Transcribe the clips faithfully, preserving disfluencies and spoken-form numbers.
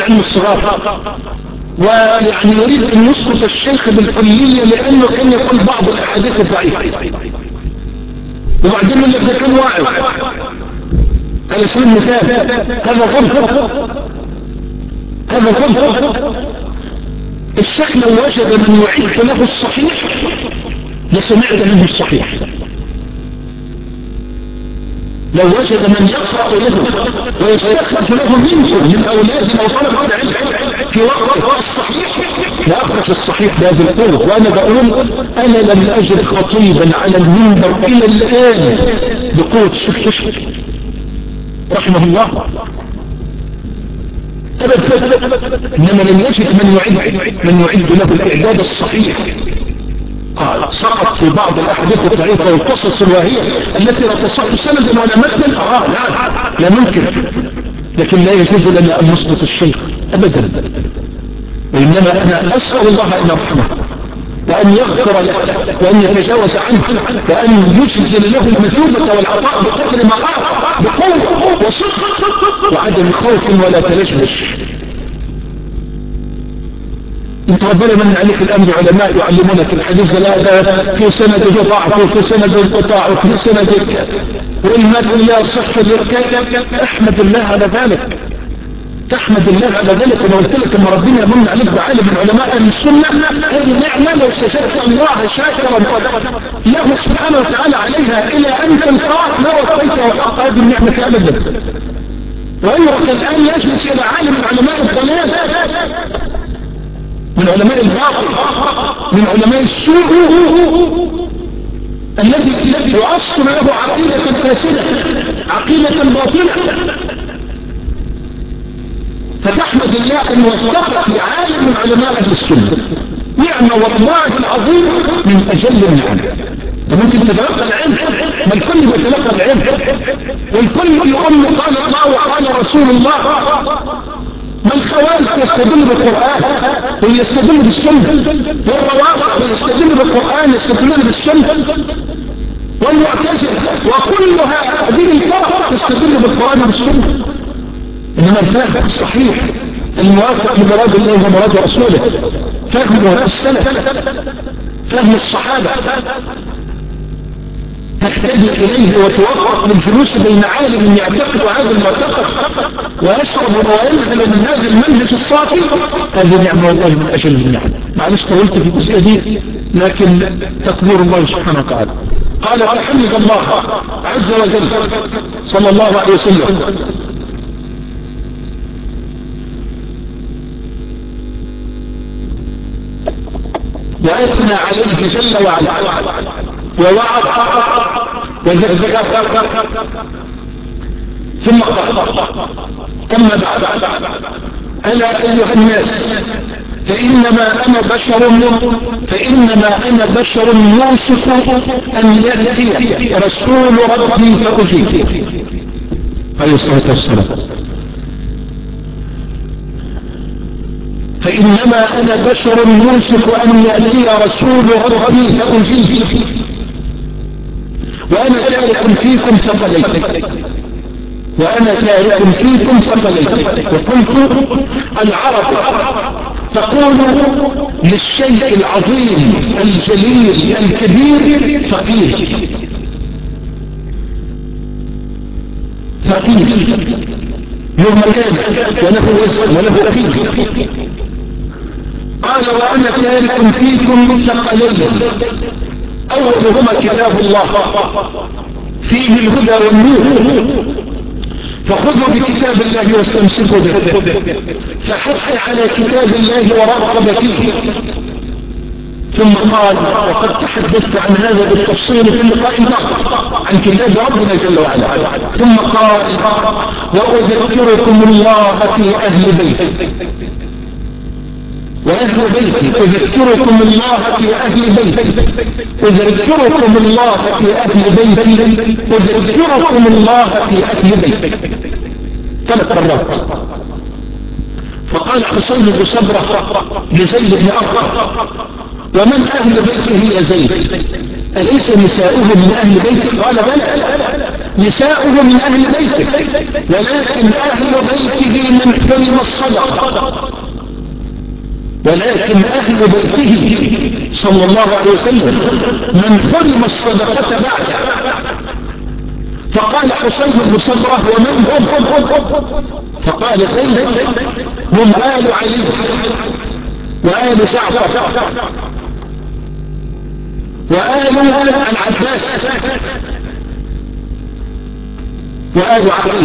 العلم الصغار، ويعني يريد أن يسقط الشيخ بالكلية لأنه كان يقول بعض الأحاديث الضعيفة، وبعدين اللي ده كان واعظ على سبيل المثال. هذا ظلم، هذا ظلم. الشيخ لو وجد من يعد له الصحيح لسمعت منه الصحيح، لو وجد من يقرأ له ويستخرج له منكم من أولادنا وطلبة العلم في وقت الصحيح لأخرج الصحيح بهذه القوة. وأنا بقول أنا لم أجد خطيبا على المنبر إلى الآن بقوة الشيخ كشك رحمه الله أبدا، إنما لم يجد من يعد من يعد له الإعداد الصحيح. قال سقط في بعض الأحاديث الضعيفة والقصص الواهية التي لا تصح سندا ولا متنا، اه لا لا ممكن، لكن لا يجوز لنا أن نسقط الشيخ أبدا، وإنما أنا أسأل الله أن يرحمه وأن يغفر له وأن يتجاوز عنه وأن يجزل له المثوبة والعطاء بقدر ما أعطى بقوة وصدق وعدم خوف ولا تلجلج. انت ربنا من عليك الآن بعلماء يعلمونك الحديث، لا ده في سند ضعف وفي سند انقطاع وفي سند والمد لا صح للكلام. احمد الله على ذلك، تحمد الله على ذلك. انا قلت لك ان ربنا يمن عليك بعالم من علماء اهل السنه، هذه نعمه لو سجدت الله شاكرا له سبحانه وتعالى عليها الى ان تلقاه ما وفيته حق هذه النعمه ابدا. وامرك الان يجلس الى عالم من علماء الضلال، من علماء الباطل، من علماء السوء الذي يؤصل له عقيدة فاسدة، عقيدة باطلة. فتحمد الله أن وفقك لعالم من علماء أهل السنة، نعمة والله العظيم من أجل النعم. ممكن تتلقى العلم، ما الكل يتلقى العلم، والكل يقول قال الله وقال رسول الله. ما الخوارج يستدل بالقرآن ويستدل بالسنة، والروافض يستدل بالقرآن يستدلون بالسنة، والمعتزلة وكلها هذه الفرق تستدل بالقرآن والسنة. إنما الفهم الصحيح الموافق لمراد الله ومراد رسوله، فهم السلف، فهم الصحابة، تهتدي إليه وتوفق للجلوس بين عالم يعتقد هذا المعتقد ويشرب وينهل من هذا المنهج الصافي. هذه نعمة والله من أجل النعم. معلش طولت في الجزئية دي، لكن تقدير الله سبحانه وتعالى. قال وحمد الله عز وجل صلى الله عليه وسلم وأثنى عليه جل وعلا ووعد وذكر ثم قال أما بعد ألا أيها الناس فإنما أنا بشر فإنما أنا بشر يوشك أن يأتي رسول ربي فأجيب عليه الصلاة والسلام. فإنما أنا بشر يوشك أن يأتي رسول ربي فأجيب وأنا تارك فيكم ثقلين وأنا تارك فيكم ثقلين. وقلت العرب تقول للشيء العظيم الجليل الكبير فقير، فقير له مكان وله وزن وله قيمة. قال وأنا تارك فيكم ثقلين، أولهما كتاب الله فيه الهدى والنور، فخذوا بكتاب الله واستمسكوا به، فحث على كتاب الله ورغب فيه. ثم قال وقد تحدثت عن هذا بالتفصيل في اللقاء الآخر عن كتاب ربنا جل وعلا. ثم قال وأذكركم الله في أهل بيتي وأهل بيتي أذكركم الله في أهل بيتي أذكركم الله في أهل بيتي أذكركم الله في أهل بيتي ثلاث مرات. فقال حسين بن صبرة لزيد بن أرقم ومن أهل بيته يا زيد أليس نساؤه من أهل بيته؟ قال بلى. نساؤه من أهل بيته، ولكن أهل بيته من حرم الصدقة، ولكن أهل بيته صلى الله عليه وسلم من حرم الصدقة بعده. فقال حسين بن صبرة ومن هم؟ فقال زيد هم آل علي وآل جعفر وآل العباس وآل عقيل.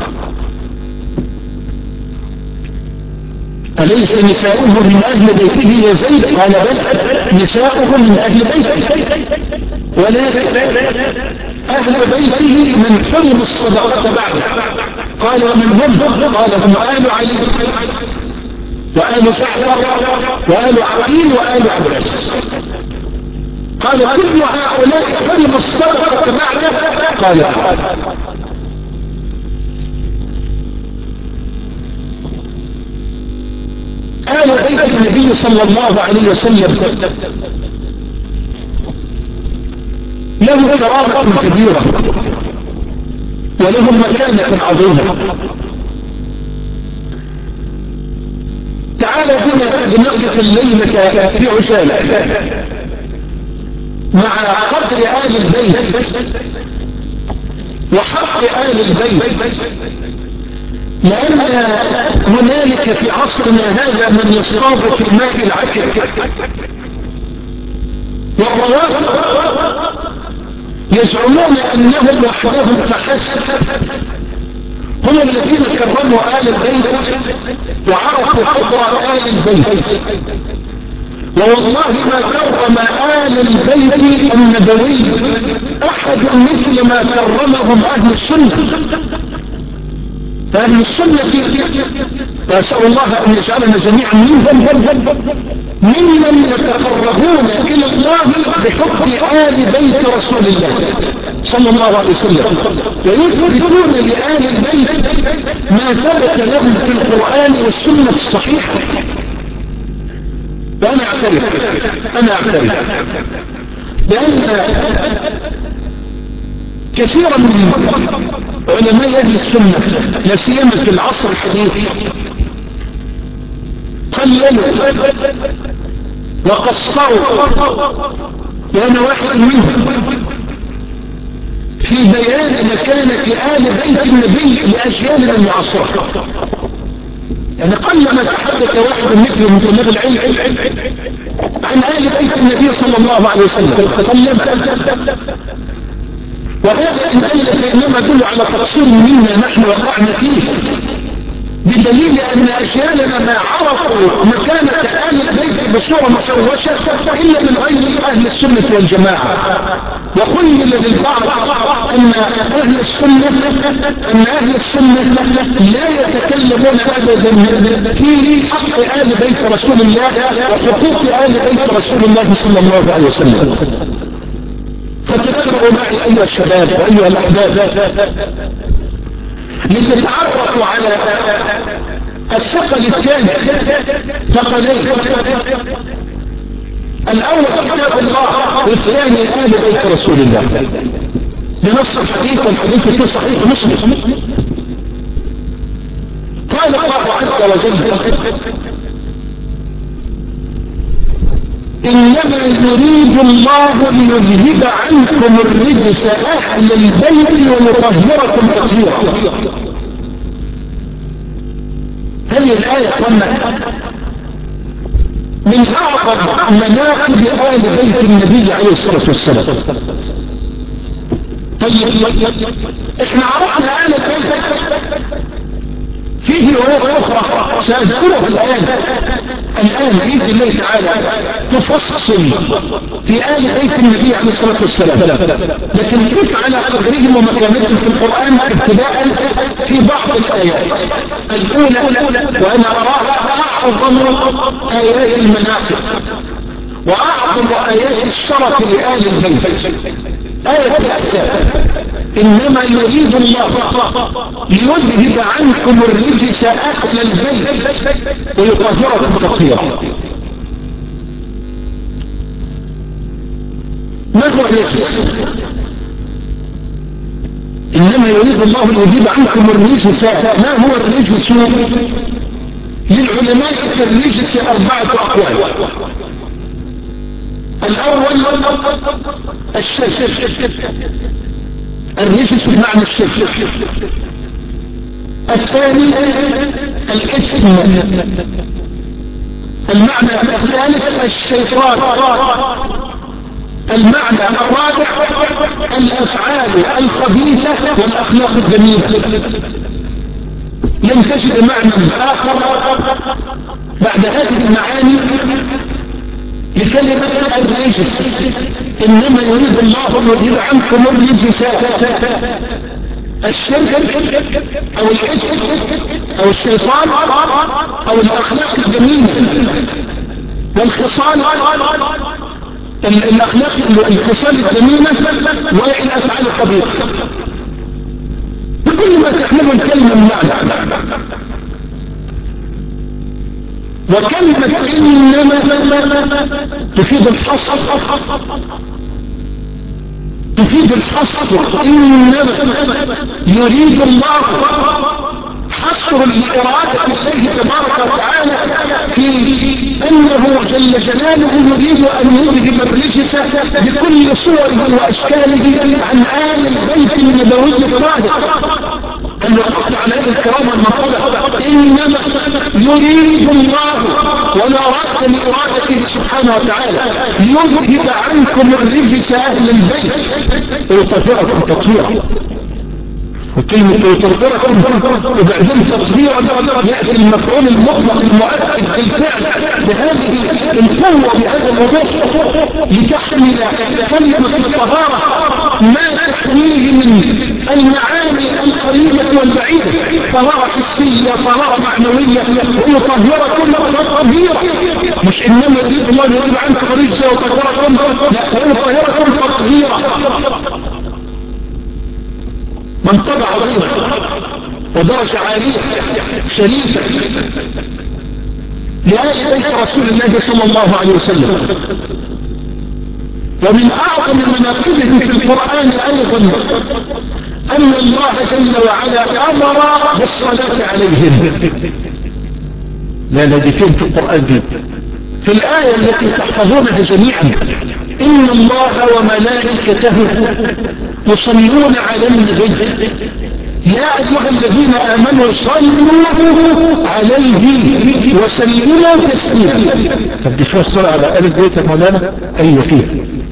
أليس نساؤه من أهل بيته يا زيد؟ قال بل نساؤه من أهل بيته، ولكن أهل بيته من حرم الصدقة بعده. قال ومن هم؟ قال هم آل علي وآل جعفر وآل عقيل وآل عباس. قال كل هؤلاء حرم الصدقة بعده؟ قال آل بيت النبي صلى الله عليه وسلم له كرامة كبيرة ولهم مكانة عظيمة. تعالى بنا لنقف الليلة في عجالة مع قدر آل البيت وحق آل البيت، لأن هنالك في عصرنا هذا من يصطاد في الماء العكر، والروافض يزعمون أنهم وحدهم فحسب هم الذين كرموا آل البيت وعرفوا قدر آل البيت، ووالله ما كرم آل البيت النبوي أحد مثل ما كرمهم أهل السنة. فأهل السنة وأسأل الله أن يجعلنا جميعا منهم ممن يتقربون إلى الله بحب آل بيت رسول الله صلى الله عليه وسلم، ويثبتون لآل البيت ما ثبت لهم في القرآن والسنة الصحيحة. وأنا أعترف أنا أعترف بأن كثيرا من علماء أهل السنة لا سيما في العصر الحديث قللوا وقصروا، وأنا واحد منهم، في بيان مكانة آل بيت النبي لأجيالنا المعاصرة. يعني قل ما تحدث واحد مثل من طلاب العلم عن آل بيت النبي صلى الله عليه وسلم، قلما. وهذا إن قل فإنما يدل على تقصير منا نحن وقعنا فيه، بدليل أن أجيالنا ما عرفوا مكانة آل البيت بصورة مشوشة إلا من غير أهل السنة والجماعة. وخيل للبعض أن أهل السنة أن أهل السنة لا يتكلمون أبدا في حق آل بيت رسول الله وحقوق آل بيت رسول الله صلى الله عليه وسلم. فتتبعوا معي أيها الشباب وأيها الأحباب لتتعرفوا على الثقل الثاني، ثقلين: الأول كتاب الله، والثاني آل بيت رسول الله، بنص الحديث، والحديث في صحيح مسلم. قال الله عز وجل: إنما يريد الله ليذهب عنكم الرجس أهل البيت ويطهركم تطهيرا. هذه الآية قلنا من أعظم مناقب آل بيت النبي عليه الصلاة والسلام. طيب احنا عرفنا آل البيت، فيه روايات أخرى سأذكرها الآن الآن بإذن الله تعالى تفصل في آل بيت النبي عليه الصلاة والسلام، لكن كيف على قدرهم ومكانتهم في القرآن ابتداء في بعض الآيات الأولى، وأنا أراها أعظم آيات المناقب وأعظم آيات الشرف لآل البيت، آية الأحزاب: إنما يريد الله ليذهب عنكم الرجس أهل البيت ويطهركم تطهيرا. ما هو الرجس؟ إنما يريد الله أن يذهب عنكم الرجس. ما هو الرجس؟ للعلماء في الرجس أربعة أقوال. الأول الشرك، الرجس بمعنى الشرك. الثاني الاسم. المعنى الثالث الشيطان. المعنى الرابع الأفعال الخبيثة والأخلاق الذميمة. لن تجد معنى آخر بعد هذه المعاني لكلمة الرجس. إنما يريد الله أن يذهب عنكم الرجس، الشرك أو الاسم أو الشيطان أو الأخلاق الذميمة والخصال، الأخلاق الخصال الذميمة والأفعال الخبيثة، بكل ما تحمله الكلمة من معنى. وكلمة إنما تفيد الحصر، تفيد الحصر. إنما يريد الله حصر الإرادة الله تبارك وتعالى في أنه جل جلاله يريد أن يذهب الرجس بكل صوره وأشكاله عن آل البيت النبوي الطاهر. أن وقفت على هذه الكرامة المنقولة إنما يريد الله ولا رد لإرادته سبحانه وتعالى ليذهب عنكم الرجس أهل البيت ويطهركم تطهيرا. وكلمة يطهركم وبعدين تطهيرا يأتي المفعول المطلق المؤكد بالفعل بهذه القوة بهذا الوضوح لتحمل كلمة الطهارة ما تحميه من المعاني القريبة والبعيدة، طهارة حسية، طهارة معنوية، ويطهركم تطهيرا. مش إنما يريد الله يريد عنكم الرجس ويطهركم، لا، ويطهركم تطهيرا. منطبع عظيمة ودرجة عالية شريفة لآل بيت رسول الله صلى الله عليه وسلم. ومن أعظم مناقبهم في القرآن أيضا أن الله جل وعلا أمر بالصلاة عليهم. لا الذي فين في القرآن دي في الآية التي تحفظونها جميعا: إن الله وملائكته يصلون على النبي يا أيها الذين آمنوا صلوا عليه وسلموا تسليما. طب دي فيها الصلاة على آل البيت يا مولانا؟ أيوة فيها.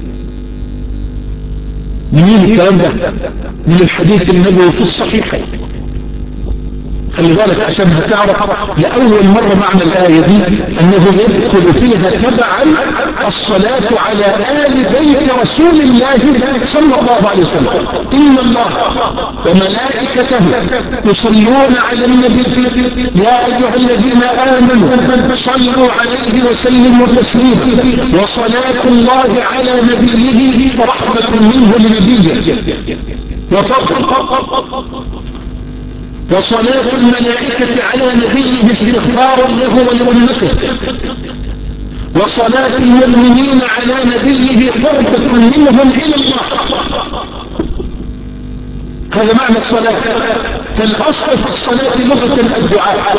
منين الكلام ده؟ من الحديث النبوي في الصحيحين. خلي بالك عشان هتعرف لأول مرة معنى الآية دي أنه يدخل فيها تبعا الصلاة على آل بيت رسول الله صلى الله عليه وسلم. إن الله وملائكته يصلون على النبي يا أيها الذين آمنوا صلوا عليه وسلموا تسليما. وصلاة الله على نبيه رحمة منه لنبيه وفضل. وصلاة الملائكة على نبيه استغفار له ولأمته. وصلاة المؤمنين على نبيه قربة منهم إلى الله. هذا معنى الصلاة. فالأصل في الصلاة لغة الدعاء.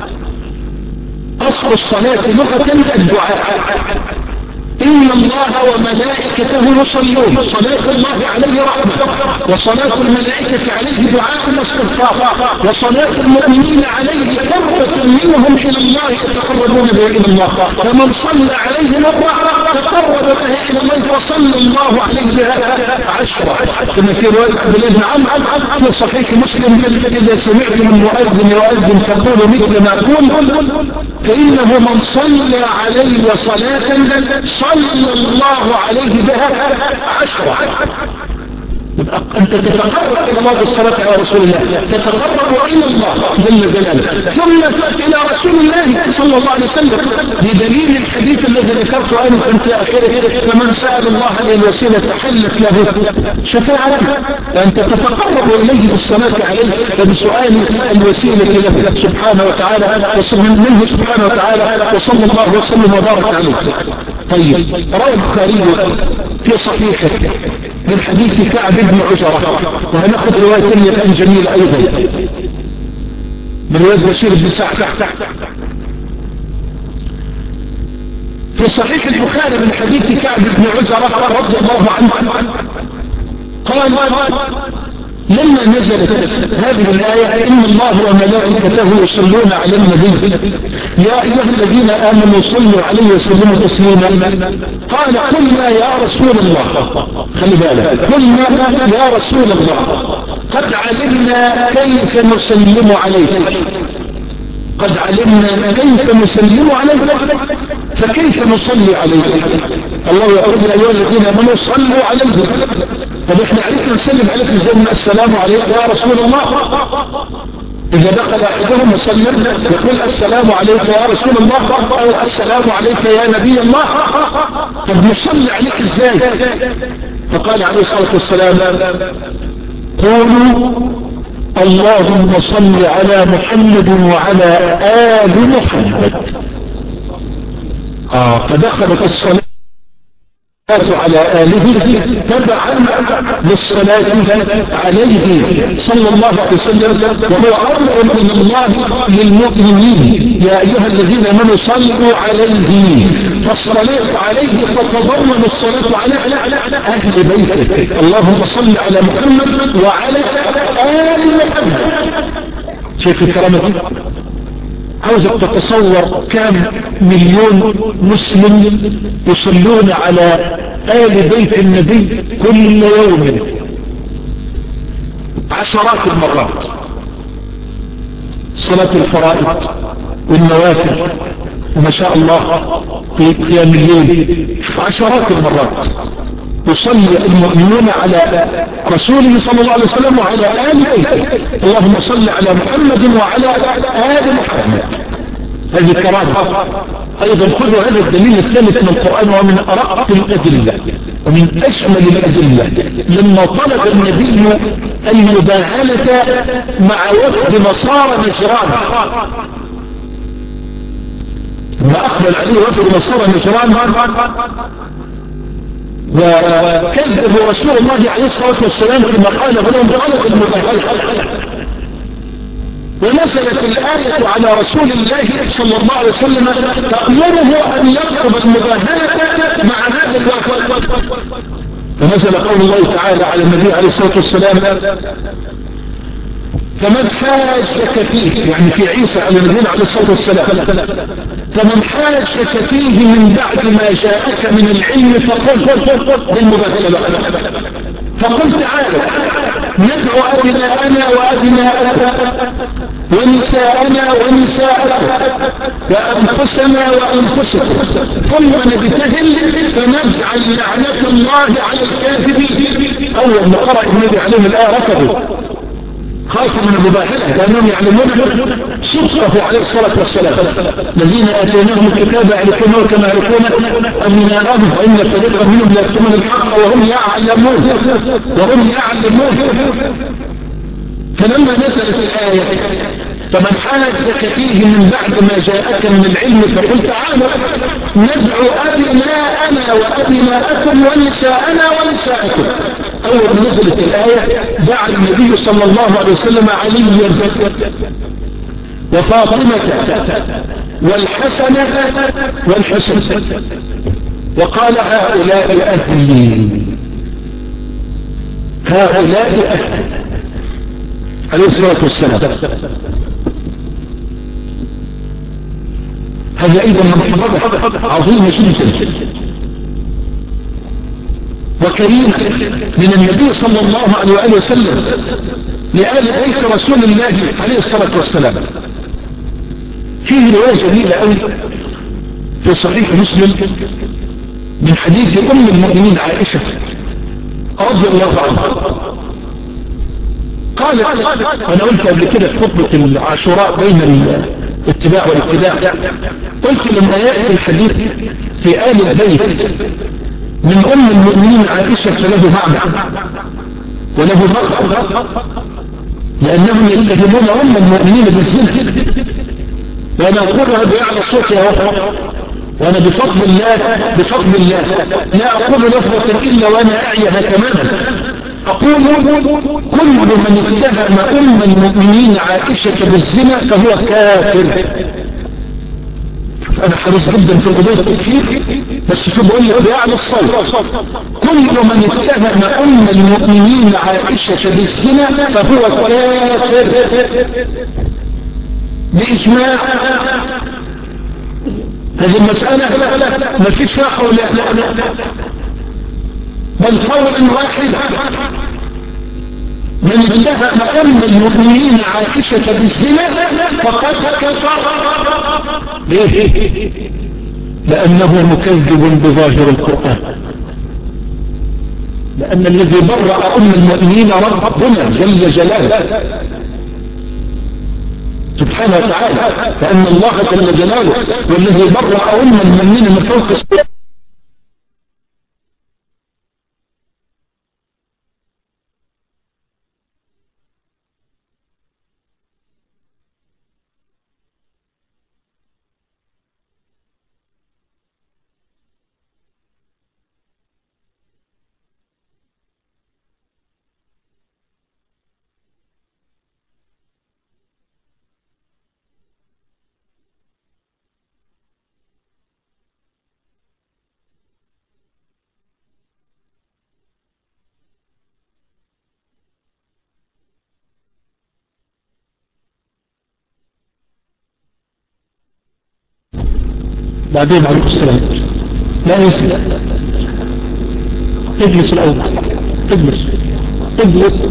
أصل الصلاة لغة الدعاء. إن الله وملائكته يصلون، صلاة الله عليه رحمة، وصلاة الملائكة عليه دعاء واستغفار، وصلاة المؤمنين عليه قربة منهم إلى الله يتقربون به إلى الله. فمن صلى عليه مرة تقرب به إلى الله وصلى الله عليه بها عشرة. كما في رواية عبد الله بن عمرو في صحيح مسلم: إذا سمعتم المؤذن يؤذن فقولوا مثل ما أقول، فإنه من صلى علي صلاة صلى الله عليه بها عشرة. أنت تتقرب إلى الله بالصلاة على رسول الله، تتقرب إلى الله جل جلاله، ثم تأتي إلى رسول الله صلى الله عليه وسلم بدليل الحديث الذي ذكرته أنا في آخره: فمن سأل الله لي الوسيلة حلت له شفاعته. فأنت تتقرب إليه بالصلاة عليه وبسؤال الوسيلة له سبحانه وتعالى منه سبحانه وتعالى، وصلى الله وسلم وبارك عليه. طيب، روى البخاري في صحيحه من حديث كعب بن عجرة، وهناخذ رواية ثانية الآن جميلة أيضا من رواية بشير بن سعد في صحيح البخاري من حديث كعب بن عجرة رضي الله عنه قال لما نزلت هذه الآية إن الله وملائكته يصلون على النبي يا أيها الذين آمنوا صلوا عليه وسلموا تسليما قال قلنا يا رسول الله، خلي بالك، قلنا يا رسول الله قد علمنا كيف نسلم عليك، قد علمنا كيف نسلم عليك فكيف نصلي عليك؟ الله يقول يا أيها الذين آمنوا صلوا عليه. طب احنا عرفنا نسلم عليك ازاي؟ من السلام عليك يا رسول الله. إذا دخل أحدهم وسلم يقول السلام عليك يا رسول الله أو السلام عليك يا نبي الله. طب نصلي عليك ازاي؟ فقال عليه الصلاة والسلام قولوا اللهم صل على محمد وعلى آل محمد. آه فدخلت الصلاة على آله تبعا للصلاة عليه صلى الله عليه وسلم، وهو أمر من الله للمؤمنين يا أيها الذين آمنوا صلوا عليه، فالصلاة عليه تتضمن الصلاة على أهل بيته. اللهم صل على محمد وعلى آل محمد. شايف الكرامة دي؟ عاوزك تتصور كم مليون مسلم يصلون على آل بيت النبي كل يوم عشرات المرات، صلاة الفرائض والنوافل وما شاء الله في قيام الليل عشرات المرات يصلي المؤمنون على رسوله صلى الله عليه وسلم وعلى آل بيته. اللهم صل على محمد وعلى آل محمد. هذه كرامة. أيضا خذوا هذا الدليل الثالث من القرآن ومن أرق الأدلة ومن أشمل الأدلة لما طلب النبي المباهلة مع وفد نصارى نجران، لما أقبل عليه وفد نصارى نجران وكذب رسول الله عليه الصلاة والسلام فيما قال لهم طلب المباهلة، ونزلت الآية على رسول الله صلى الله عليه وسلم تأمره أن يطلب المباهلة مع هذا الوفد. ونزل قول الله تعالى على النبي عليه الصلاة والسلام فمن حاجك فيه، يعني في عيسى على النبي عليه الصلاة والسلام، فمن حاجك فيه من بعد ما جاءك من العلم فقل بالمباهلة فقل تعالى ندعو أبناءنا وأبناءكم ونساءنا ونساءكم وأنفسنا وأنفسكم ثم نبتهل فنجعل لعنة الله على الكاذبين. أول ما قرأ النبي عليهم الآية رفضوا، خافوا من المباهلة لأنهم يعلمون صدقه عليه الصلاة والسلام. الذين آتيناهم الكتاب يعرفونه كما يعرفون أبناءهم وإن فريقا منهم لا يكتمون الحق وهم يعلمون وهم يعلمون. فلما نزلت الآية فمن حاجك فيه من بعد ما جاءك من العلم فقل تعالى ندعو أبناءنا وأبناءكم ونساءنا ونساءكم. أول ما نزلت الآية دعا النبي صلى الله عليه وسلم عليا وفاطمة والحسن والحسن وقال هؤلاء أهلي، هؤلاء أهلي عليه الصلاة والسلام. هذا أيضا مرحبا عظيمة جدا وكريمة من النبي صلى الله عليه وآله وسلم لآل بيت رسول الله عليه الصلاة والسلام. فيه رواية جميلة أوي في صحيح مسلم من حديث أم المؤمنين عائشة رضي الله عنها قالت، أنا قلت قبل كده في خطبة العاشوراء بين الاتباع والابتداع، قلت لما يأتي الحديث في آل البيت من أم المؤمنين عائشة فله معنى وله مقصد، لأنهم يتهمون أم المؤمنين بالزنا، وأنا أقولها بأعلى صوت يا وفر وانا بفضل الله بفضل الله لا اقول لفظة الا وانا اعيها تماما. اقول كل من اتهم ام المؤمنين عائشة بالزنا فهو كافر. انا حريص جدا في قضية التكفير، بس شو بقول لك بأعلى الصوت، كل من اتهم ام المؤمنين عائشة بالزنا فهو كافر بإجماع. هذه المسألة ما فيش فيها قولان بل قول واحد، من اتهم ام المؤمنين عائشة بالزنا فقد كفر. ليه؟ لأنه مكذب بظاهر القرآن، لأن الذي برأ أم المؤمنين ربنا جل جلاله سبحانه وتعالى، لأن الله جل جلاله والذي برأ أم المؤمنين من فوق السماء. بعدين عليكم السلام. لا يسمع، اجلس الأول، اجلس اجلس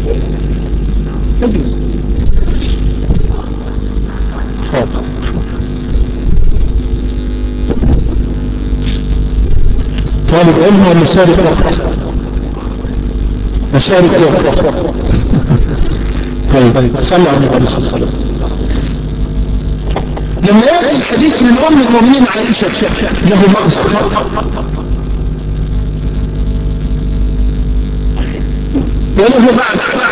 اجلس. طالب علم ولا سارق وقت؟ مسارق وقت. طيب صلى على النبي صلى الله عليه وسلم. لما يأتي الحديث من أم المؤمنين عائشة له مغزى، وله معنى،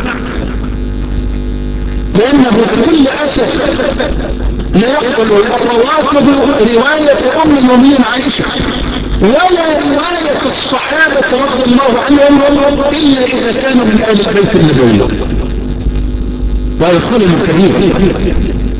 لأنه بكل أسف لا يقبل الروافض رواية أم المؤمنين عائشة ولا رواية الصحابة رضي الله عنهم إلا إذا كانوا من آل البيت النبوي ويدخلهم الكبير.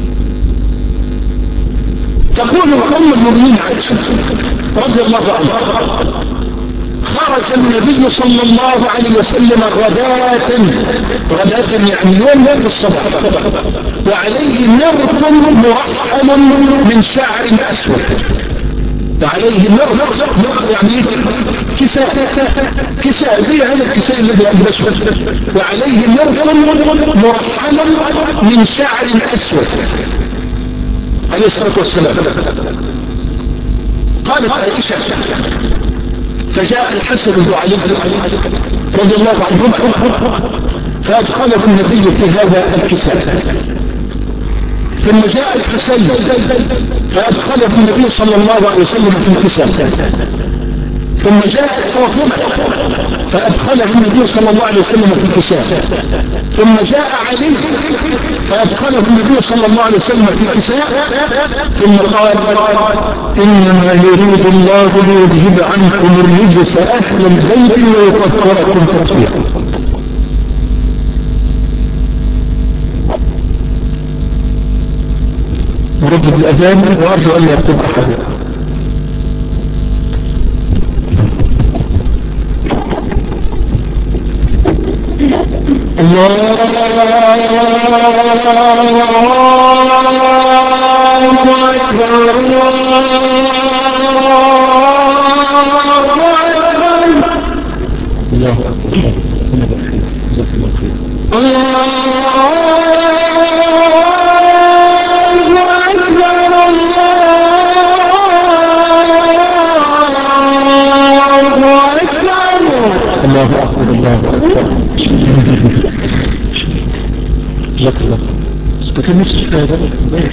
تقول أم المؤمنين عائشة رضي الله عنها: خرج النبي صلى الله عليه وسلم غداة، غداة يعني يوم في الصباح، وعليه مرط مرحل من شعر أسود، وعليه مرط يعني كساء كساء زي هذا الكساء الذي ألبسه، وعليه مرط مرحل من شعر أسود عليه الصلاة والسلام. قالت عائشة: فجاء الحسن بن علي رضي الله عنهما فأدخله النبي في هذا الكساء، ثم جاء الحسين فأدخله النبي صلى الله عليه وسلم في الكساء، ثم جاءت فاطمة فأدخله النبي صلى الله عليه وسلم في الكساء، ثم جاء علي فأدخله النبي صلى الله عليه وسلم في الكساء، ثم قال: إنما يريد الله ليذهب عنكم الرجس أهل البيت ويطهركم تطهيرا. نردد الأذان وأرجو أن يكتب أحد. الله أكبر الله أكبر. الله أكبر الله أكبر. جزاك الله. سبحان الله.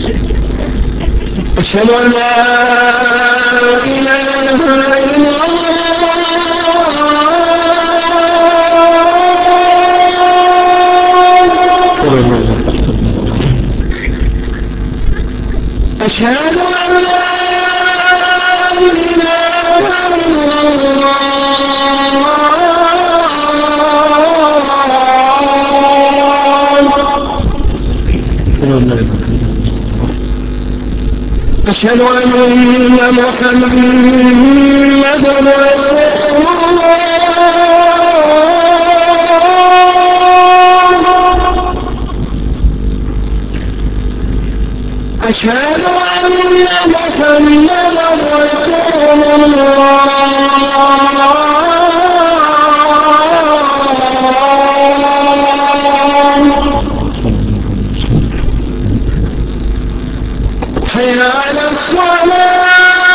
أشهد أن لا إله إلا الله. أشهد أن لا أشهد أن محمدا رسول الله أشهد أن محمدا رسول الله حي على الصلاة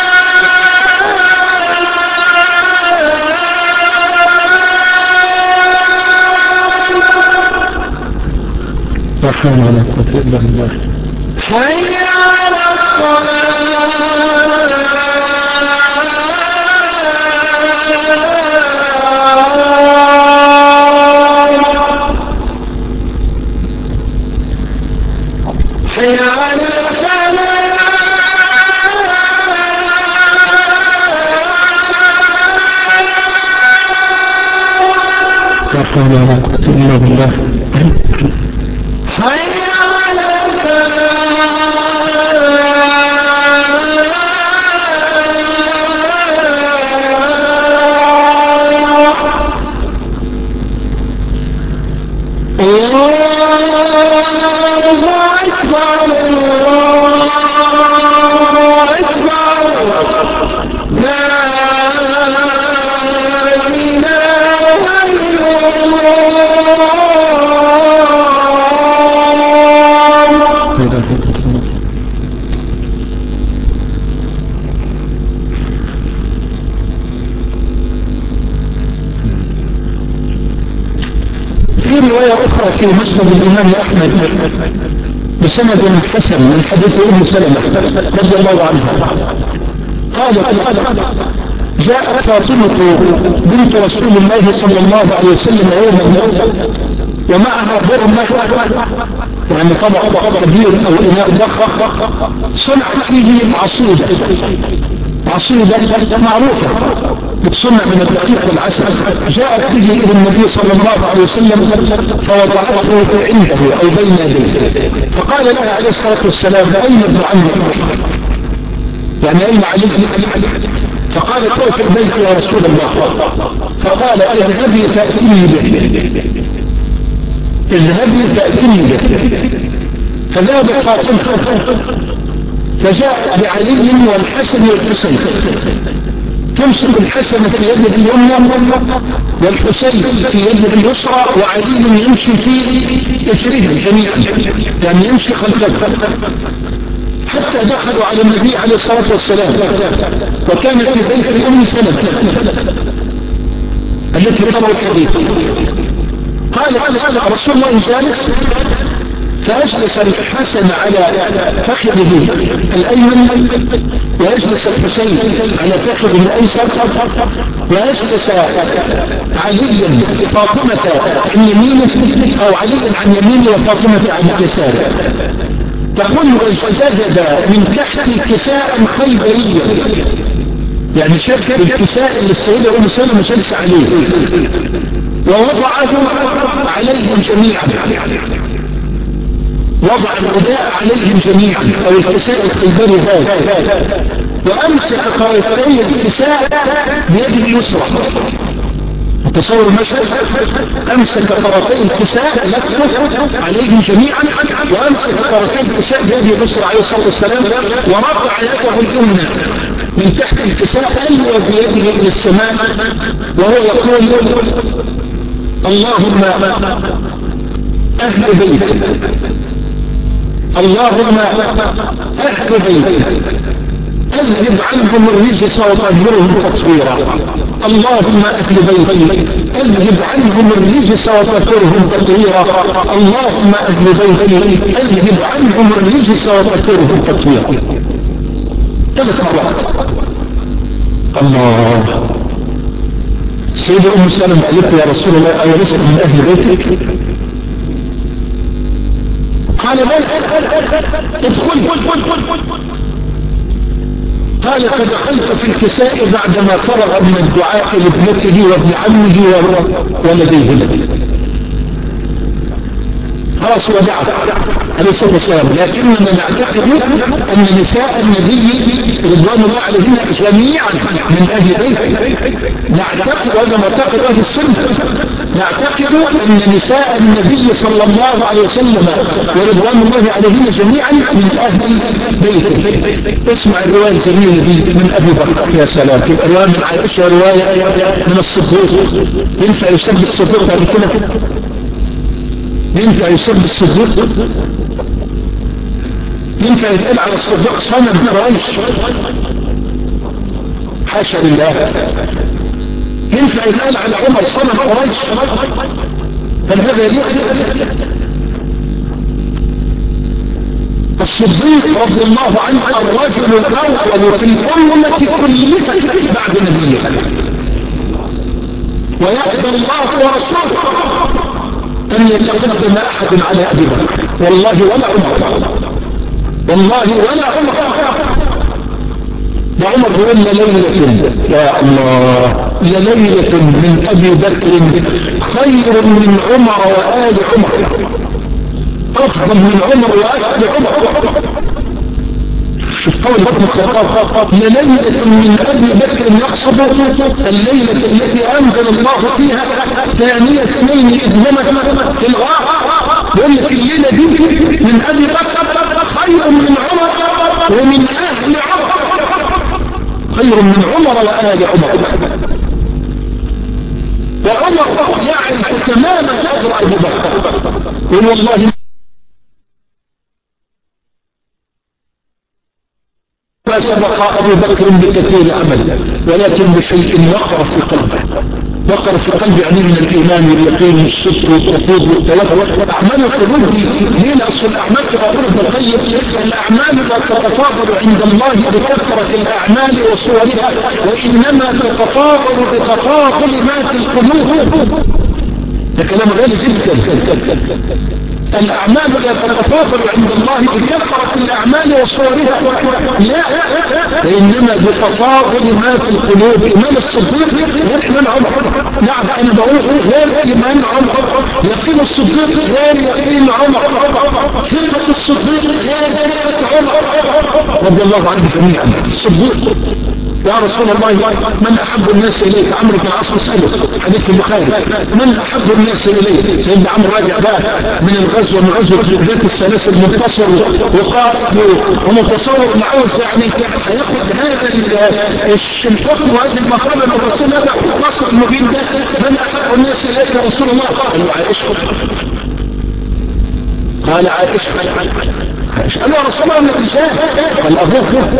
لا حول ولا قوة إلا بالله حي على الصلاة حي على لا حول ولا قوة إلا بالله حي على الله أكبر الله أكبر لا في رواية أخرى في مسند الإمام أحمد بسند حسن من حديث أم سلمة رضي الله عنها قالت جاءت فاطمة بنت رسول الله صلى الله عليه وسلم يوما ومعها برمة يعني طبق كبير أو إناء ضخم صنعت فيه عصيدة عصيدة معروفة بتصنع من الدقيق والعسل جاءت به إلى النبي صلى الله عليه وسلم فوضعته عنده أو بين يديه فقال لها عليه الصلاة والسلام أين ابن عمك يعني أين علي فقالت هو في البيت يا رسول الله فقال اذهبي فأتني به اذهبي فأتني به فذهبت فاطمة فجاء بعلي والحسن والحسين تمسك الحسن في يده اليمنى والحسين في يده اليسرى وعلي يمشي في إثرهم جميعا يعني يمشي خلفه حتى دخلوا على النبي عليه الصلاة والسلام وكان في بيت أم سلمة التي روى الحديث قال رسول الله جالس فأجلس الحسن على فخذه الأيمن ويجلس الحسين على فخذه الأيسر ويجلس عليا فاطمة عن يمينه أو عليا عن يمينه وفاطمة عن يساره تقول وسجد من تحت كساء خيبريا يعني شك الكساء اللي السيدة أم سلمة جلس عليه ووضعه عليهم جميعا وضع الرداء عليهم جميعا او الكساء الخيبري هذا وامسك طرفي الكساء بيد اليسرى تصور المشهد امسك طرفي الكساء لفه عليهم جميعا وامسك طرفي الكساء بيد اليسرى عليه الصلاه والسلام ورفع يده اليمنى من تحت الكساء ايوه بيده الى السماء وهو يقول اللهم اهل بيتك اللهم اهل بيتك اذهب عنهم الرجس وطهرهم تطهيرا اللهم اهل بيتي اذهب عنهم الرجس وطهرهم تطهيرا اللهم اهل بيتي اذهب عنهم الرجس وطهرهم تطهيرا ثلاث مرات الله سيدة ام سلمة قالت يا رسول الله اولست من اهل بيتك قال بل ادخل قال فدخلت في الكساء بعدما فرغ من الدعاء لابنته وابن عمه وولديهما. خلاص ودعت عليه الصلاة والسلام. لكننا نعتقد أن نساء النبي رضوان الله عليهن جميعا من أهل بيته. نعتقد وهذا معتقد أهل السنة، نعتقد أن نساء النبي صلى الله عليه وسلم ورضوان الله عليهن جميعا من أهل بيته. اسمع الرواية الجميلة دي من أبي بكر. يا سلام، تبقى رواية من عائشة، رواية من الصديق. ينفع يسمى الصديق بعد كده؟ ينفع يسمى الصديق؟ ينفع يتقال على الصديق صنم قريش؟ حاشا لله. ينفع يتقال على عمر صنم قريش؟ هل هذا يليق؟ الصديق رضي الله عنه الرجل الأول في الأمة كلها بعد نبيها، ويأذن الله ورسوله أن يتقدم أحد على أبي بكر، والله ولا عمر، والله ولا عمر. ده عمر بيقول لليلة، يا الله، لليلة من أبي بكر خير من عمر وآل عمر، أفضل من عمر وآل عمر. شوف قول بطن الخطاب، لليلة من أبي بكر يقصد الليلة التي أنزل الله فيها ثانية اثنين إذ هما في الغار. يقول لك الليلة دي من أبي بكر خير من عمر ومن أهل عمر، خير من عمر وآل عمر. وعمر يعرف تماما أجر أبي بكر، يقول والله ما سبق أبو بكر بكثير عمل، ولكن بشيء وقر في قلبه. وقر في قلبه يعني من الإيمان واليقين والصدق والتفويض والتوكل. أعمال القلوب دي ليه؟ أصل الأعمال كما ابن القيم الأعمال لا تتفاضل عند الله بكثرة الأعمال وصورها، وإنما تتفاضل بتفاضل ما في القلوب. ده كلام غالي جدا. الأعمال لا تتفاضل عند الله بكثرة الأعمال وصورها، لا، وإنما بتفاضل ما في القلوب. إيمان الصديق غير إيمان عمر. نعم أنا بقول غير إيمان عمر. يقين الصديق غير يقين عمر. ثقة الصديق غير ثقة عمر رضي الله عنه جميعا. الصديق يا رسول الله من أحب الناس إليك؟ عمرو بن العاص سأله، حديث البخاري، من أحب الناس إليك؟ سيدنا عمرو راجع بقى من الغزوة، من غزوة ذات السلاسل، منتصر وقائد ومتصور معوز، يعني هياخد هذا الحكم وهذه المقامة من الرسول. هذا النصر المبين ده، من أحب الناس إليك يا رسول الله؟ قال له عائشة. قال عائشة. قال يا رسول الله من الرجال؟ قال أبوه.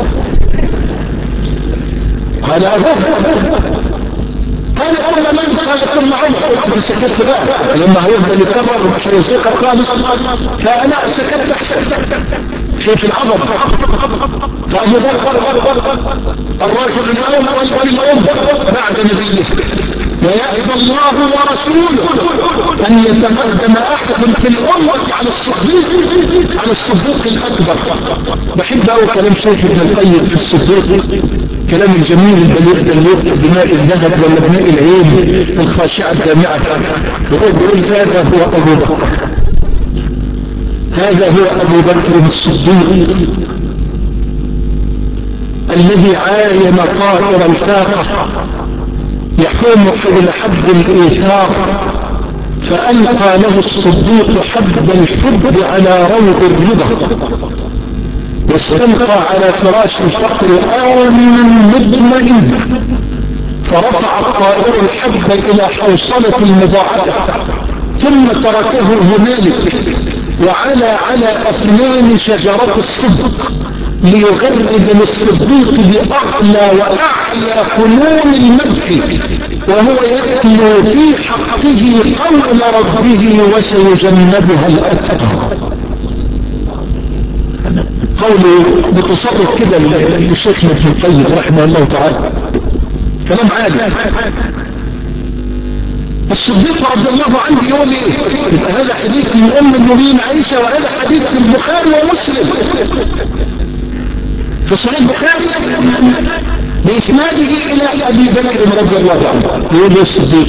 قال أبوه. قال أولا من؟ قال ثم عمر. قلت سكت بقى لما هيفضل يكبر مش هيسيقى خالص، فأنا سكت أحسن. شوف العظمة. فأبو بكر الرجل الأول والأم بعد نبيه، ويأذن الله ورسوله أن يتقدم أحد في الأمة على الصديق، على الصديق الأكبر. بحب أول كلام شيخ ابن القيم في الصديق، كلام الجميل البليغ ده اللي يكتب بماء الذهب ولا بماء العين الخاشعة الجامعة. وهو بيقول هذا هو أبو بكر، هذا هو أبو بكر الصديق الذي عاين طائر الفاقة يحوم حول حب الإيثار، فألقى له الصديق حب الحب على روض الرضا، واستلقى على فراش الفقر آمنا مطمئنا، فرفع الطائر الحب إلى حوصلة المضاعفة، ثم تركه هنالك وعلى على أفنان شجرة الصدق ليغرد للصديق بأغلى وأعلى فنون المدح، وهو يتلو في حقه قول ربه وسيجنبها الأتقى. قوله بتصرف كده للشيخ ابن القيم رحمه الله تعالى، كلام عالي. الصديق رضي الله عنه يقول ايه؟ يبقى هذا حديث من ام المؤمنين عائشة، وهذا حديث في البخاري ومسلم. في صحيح البخاري بإسناده إلى أبي بكر رضي الله عنه يقول له الصديق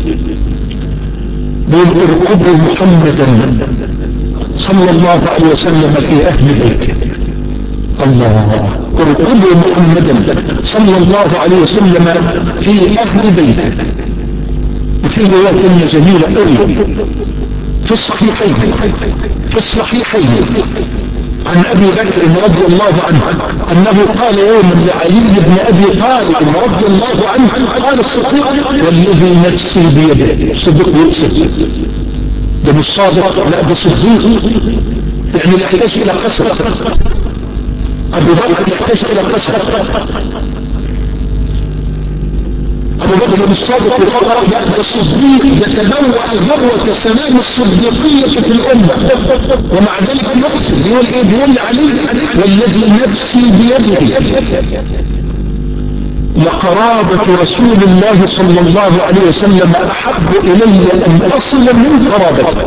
يقول ارقبوا محمدا صلى الله عليه وسلم في أهل بيته. الله، ارقبوا محمدا صلى الله عليه وسلم في أهل بيته. وفي رواية جميلة قوي في الصحيحين في الصحيحين عن أبي بكر رضي الله عنه أنه قال يوما لعلي بن أبي طالب رضي الله عنه قال الصديق والذي نفسي بيده. الصديق يقصد ده مش صادق، لا ده صديق، يعني لا يحتاج إلى قصر. أبو بكر يحتاج إلى قصر. أبو بكر مش صادق فقط، لا ده صديق يتبوأ ذروة سلام الصديقية في الأمة، ومع ذلك يقصد يقول إيه؟ بيقول عليه والذي نفسي بيده لقرابة رسول الله صلى الله عليه وسلم أحب إلي أن أصل من قرابته.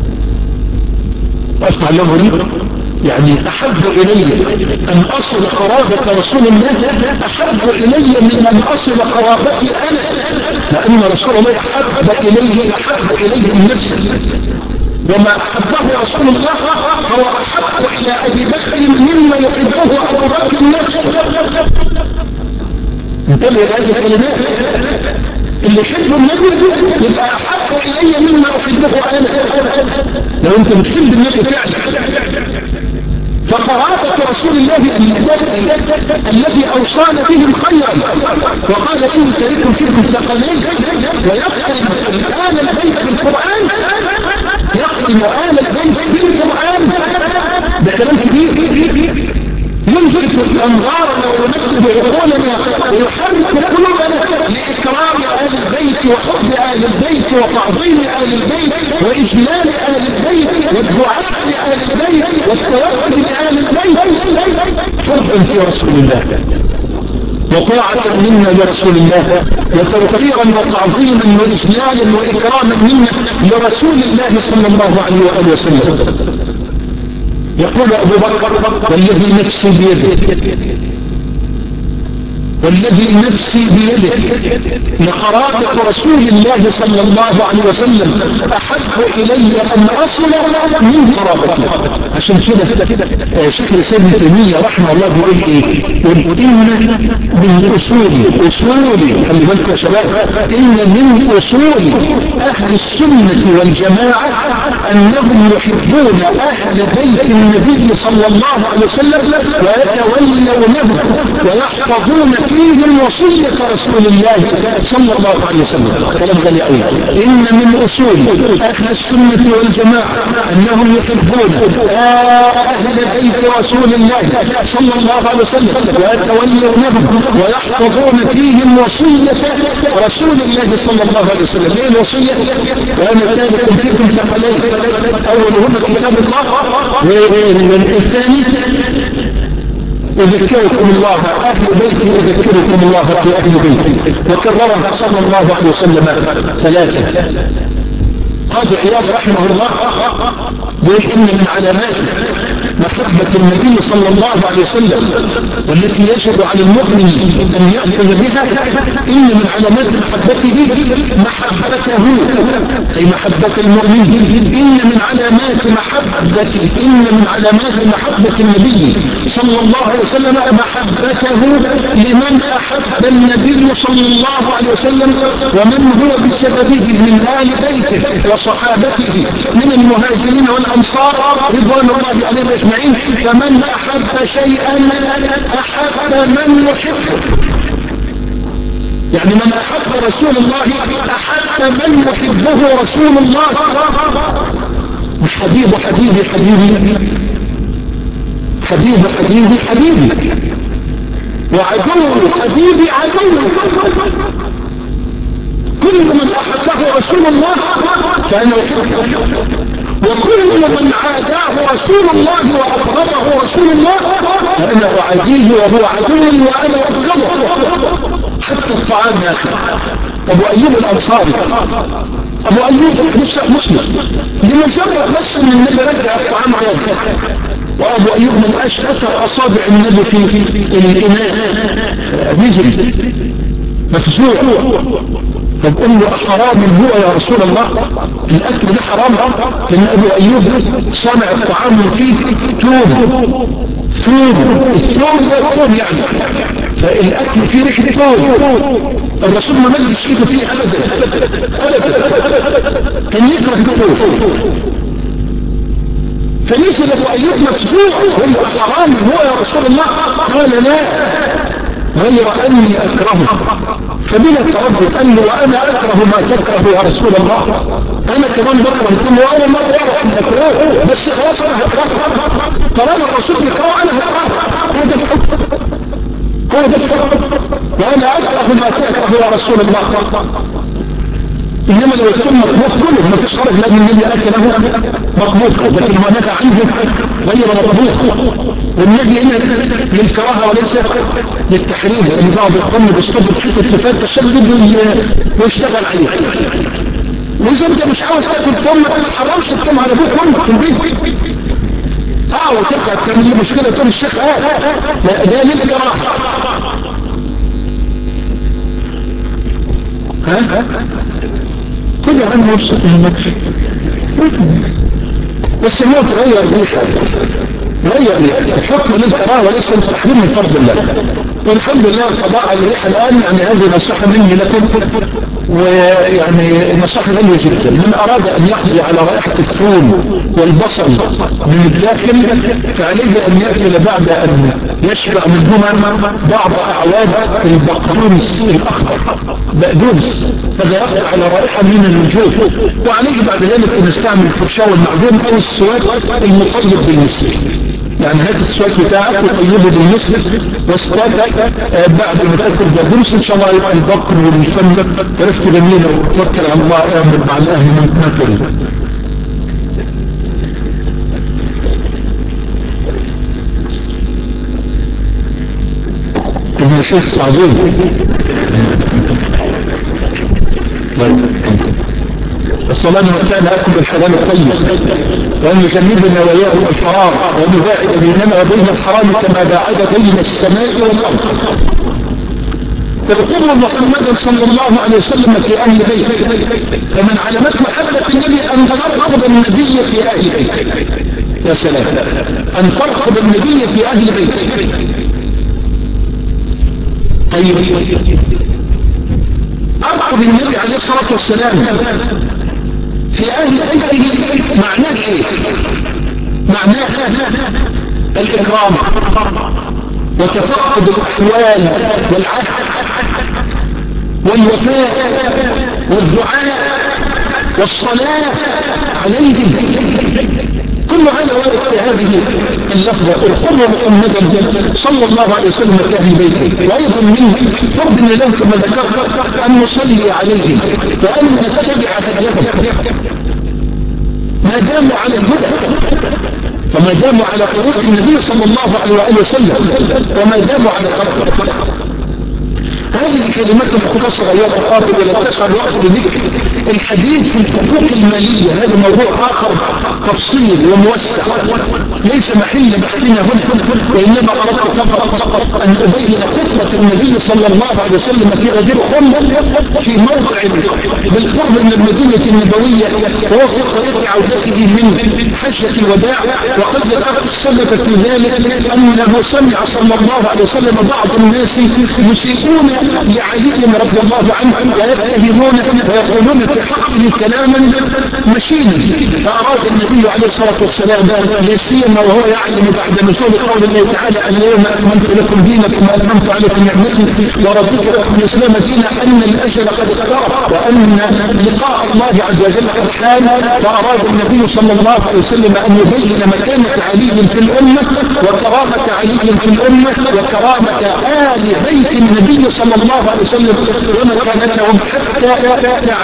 أسمع له لي يعني أحب إلي أن أصل قرابة رسول الله أحب إلي من أن أصل قرابتي أنا، لأن رسول الله أحب إليه أحب إليه من نفسه، وما أحبه رسول الله هو أحب إلى أبي بكر مما يحبه أبو بكر نفسه. انتبه لهذه الكلمات، اللي يحب النبي يبقى أحب إلي مما أحبه أنا. لو أنت بتحب النبي فعلا، فقرابة رسول الله الذي أوصانا بهم خيرا وقال إن تركم فيكم ثقلين ويقتل آل البيت بالقرآن، يقتل آل البيت بالقرآن، ده كلام كبير ينزل الأنظار لو نكتب عقولنا ويحرك قلوبنا لإكرام آل البيت وحب آل البيت وتعظيم آل البيت وإجلال آل البيت والدعاء لآل البيت والتوكل لآل البيت، حبا في رسول الله وطاعة منا لرسول الله وتوقيرا وتعظيما وإجلالا وإكراما منا لرسول الله صلى الله عليه وآله وسلم. يقول أبو بكر والذي نفسي بيده والذي نفسي بيده لقرابة رسول الله صلى الله عليه وسلم أحب إلي أن أصل من قرابته. عشان كده شيخ الإسلام ابن تيمية رحمه الله بيقول إيه؟ يقول إن من أصول أصول خلي بالكم يا شباب، إن من أصول أهل السنة والجماعة أنهم يحبون أهل بيت النبي صلى الله عليه وسلم ويتولونه ويحفظون فيهم وصية رسول الله صلى الله عليه وسلم. كلام غالي قوي. إن من أصول أهل السنة والجماعة أنهم يحبون أهل بيت رسول الله صلى الله عليه وسلم ويتولونهم ويحفظون فيهم وصية رسول الله صلى الله عليه وسلم. ايه الوصية؟ وأنا تارك فيكم ثقلين أولهما كتاب الله والثاني يذكركم الله أهل بيتي يذكركم الله في أهل بيتي، وكررها صلى الله عليه وسلم ثلاثة. قاضي عياض رحمه الله يقول إن من علامات محبة النبي صلى الله عليه وسلم والتي يجب على المؤمن أن يأخذ بها، إن من علامات محبته محبته أي محبة المؤمن. إن من علامات محبته إن من علامات محبة النبي صلى الله عليه وسلم محبته لمن أحب النبي صلى الله عليه وسلم ومن هو بسببه من آل بيته وصحابته من المهاجرين والأنصار رضوان الله عليهم أجمعين. فمن أحب شيئا أحب من يحبه، يعني من أحب رسول الله أحب من يحبه رسول الله. مش حبيب حبيبي حبيبي حبيب حبيبي حبيبي وعدو حبيبي عدو. كل من أحبه رسول الله فأنا أحبه، وكل من عاداه رسول الله وأبغضه رسول الله فأنا أعاديه وهو عدوي وأنا أبغضه. حتى الطعام يا أخي، أبو أيوب الأنصاري أبو أيوب نفسه مسلم لمجرد بس من النبي رجع الطعام عادي وابو ايوب من اشهر اصابع النبي في الاناء نزل مفزوع. طب قل له حرام هو يا رسول الله؟ الاكل ده حرام؟ لان ابو ايوب صنع الطعام فيه توم ثوم، الثوم ده توم يعني، فالاكل فيه ريحه توم. الرسول ما ملش ايده فيه ابدا ابدا، كان يكره التوم. فنزل ابو ايوب مفزوع قال له حرام هو يا رسول الله؟ قال لا غير اني اكرهه. فبلا تردد قال له وانا اكره ما تكره يا رسول الله، انا كمان بكره التوم وانا ما بعرف اكرهه، بس خلاص انا هكرهه طالما الرسول بيكرهه انا هكرهه. هذا الحب، هذا الحب، وانا اكره ما تكره يا رسول الله. انما لو التوم مطبوخ كله ما فيش حرج، لان النبي اكله مطبوخ، لكن ما نهى عنه غير مطبوخ. والنبي هنا للكراهه وليس للتحريم، لان بعض القوم بيصطدم حته صفات تشدد ويشتغل عليها. واذا انت مش عاوز تاكل توم ما تحرمش التوم على ابوك وامك في البيت. اه وتبقى تعمل مشكله تقول الشيخ اه لا ده للكراهه. ها كل عام مبسط من المكفي بس الموت غير ريحة، غير ريحة الحكم للكراهة وليس التحريم من فرض الله. والحمد لله القضاء على الريحة الآن، يعني هذه نصيحة مني لكم، ويعني نصيحة غالية جدا. من أراد أن يقضي على رائحة الثوم والبصل من الداخل فعليه أن يأكل بعد أن يشبع منهما بعض أعواد البقدونس الأخضر بقدونس، فذا يقضي على رائحة من الوجوه. وعليه بعد ذلك أن يستعمل الفرشاة والمعجون أو السواك المطيب بالمسك، يعني هات السواك بتاعك وطيبه بالمسك واستاكك بعد ما تاكل بقدونس ان شاء الله يبقى البقر والفم ريحته جميله، وتوكل على الله اعمل مع الاهل ما تريد. ابن شيخ عظيم الصلاة وكان أكل الحلال الطيب، وأن يجنبنا وإياه الحرام، وأن يباعد بيننا وبين الحرام كما باعد بين السماء والأرض. تذكر محمدا صلى الله عليه وسلم في أهل بيته، فمن علامات محبة النبي أن ترقب النبي في أهل بيته. يا سلام، أن ترقب النبي في أهل بيته. طيب أرقب النبي عليه الصلاة والسلام في أهل بيته معناه إيه؟ معناه الإكرام وتفقد الأحوال والعهد والوفاء والدعاء والصلاة عليهم، كل هذا وارد في هذه اللفظة. القرب محمدا صلى الله عليه وسلم في أهل بيته، وأيضا من حب الله كما ذكرت أن نصلي عليهم وأن نتبع هديهم ما داموا على الهدى، وما داموا على طريق النبي صلى الله عليه وآله وسلم، وما داموا على الأرض. هذه الكلمات المختصرة يا الأخوات ولا تسعى الوقت بذكر الحديث في الحقوق المالية. هذا موضوع آخر تفصيل وموسع ليس محل بحثنا هنا، وإنما أردت فقط أن أبين خطة النبي صلى الله عليه وسلم في غدير خم في موضع بالقرب من المدينة النبوية، وهو في طريق عودته من حجة الوداع. وقد ذكرت السبب في ذلك أنه سمع صلى الله عليه وسلم بعض الناس يسيئون لعلي رضي الله عنه ويتهمون ويقولون في حقه كلاما مشينا، فأراد النبي عليه الصلاة والسلام لا سيما وهو يعلم بعد نزول قول الله تعالى اليوم أكملت لكم دينكم وأتممت عليكم نعمتي ورضيت لكم الإسلام دينا أن الأجل قد اقترب وأن لقاء الله عز وجل قد حان. فأراد النبي صلى الله عليه وسلم أن يبين مكانة علي في الأمة وكرامة علي في الأمة وكرامة آل بيت النبي صلى الله عليه وسلم ومكانتهم حتى تعتلي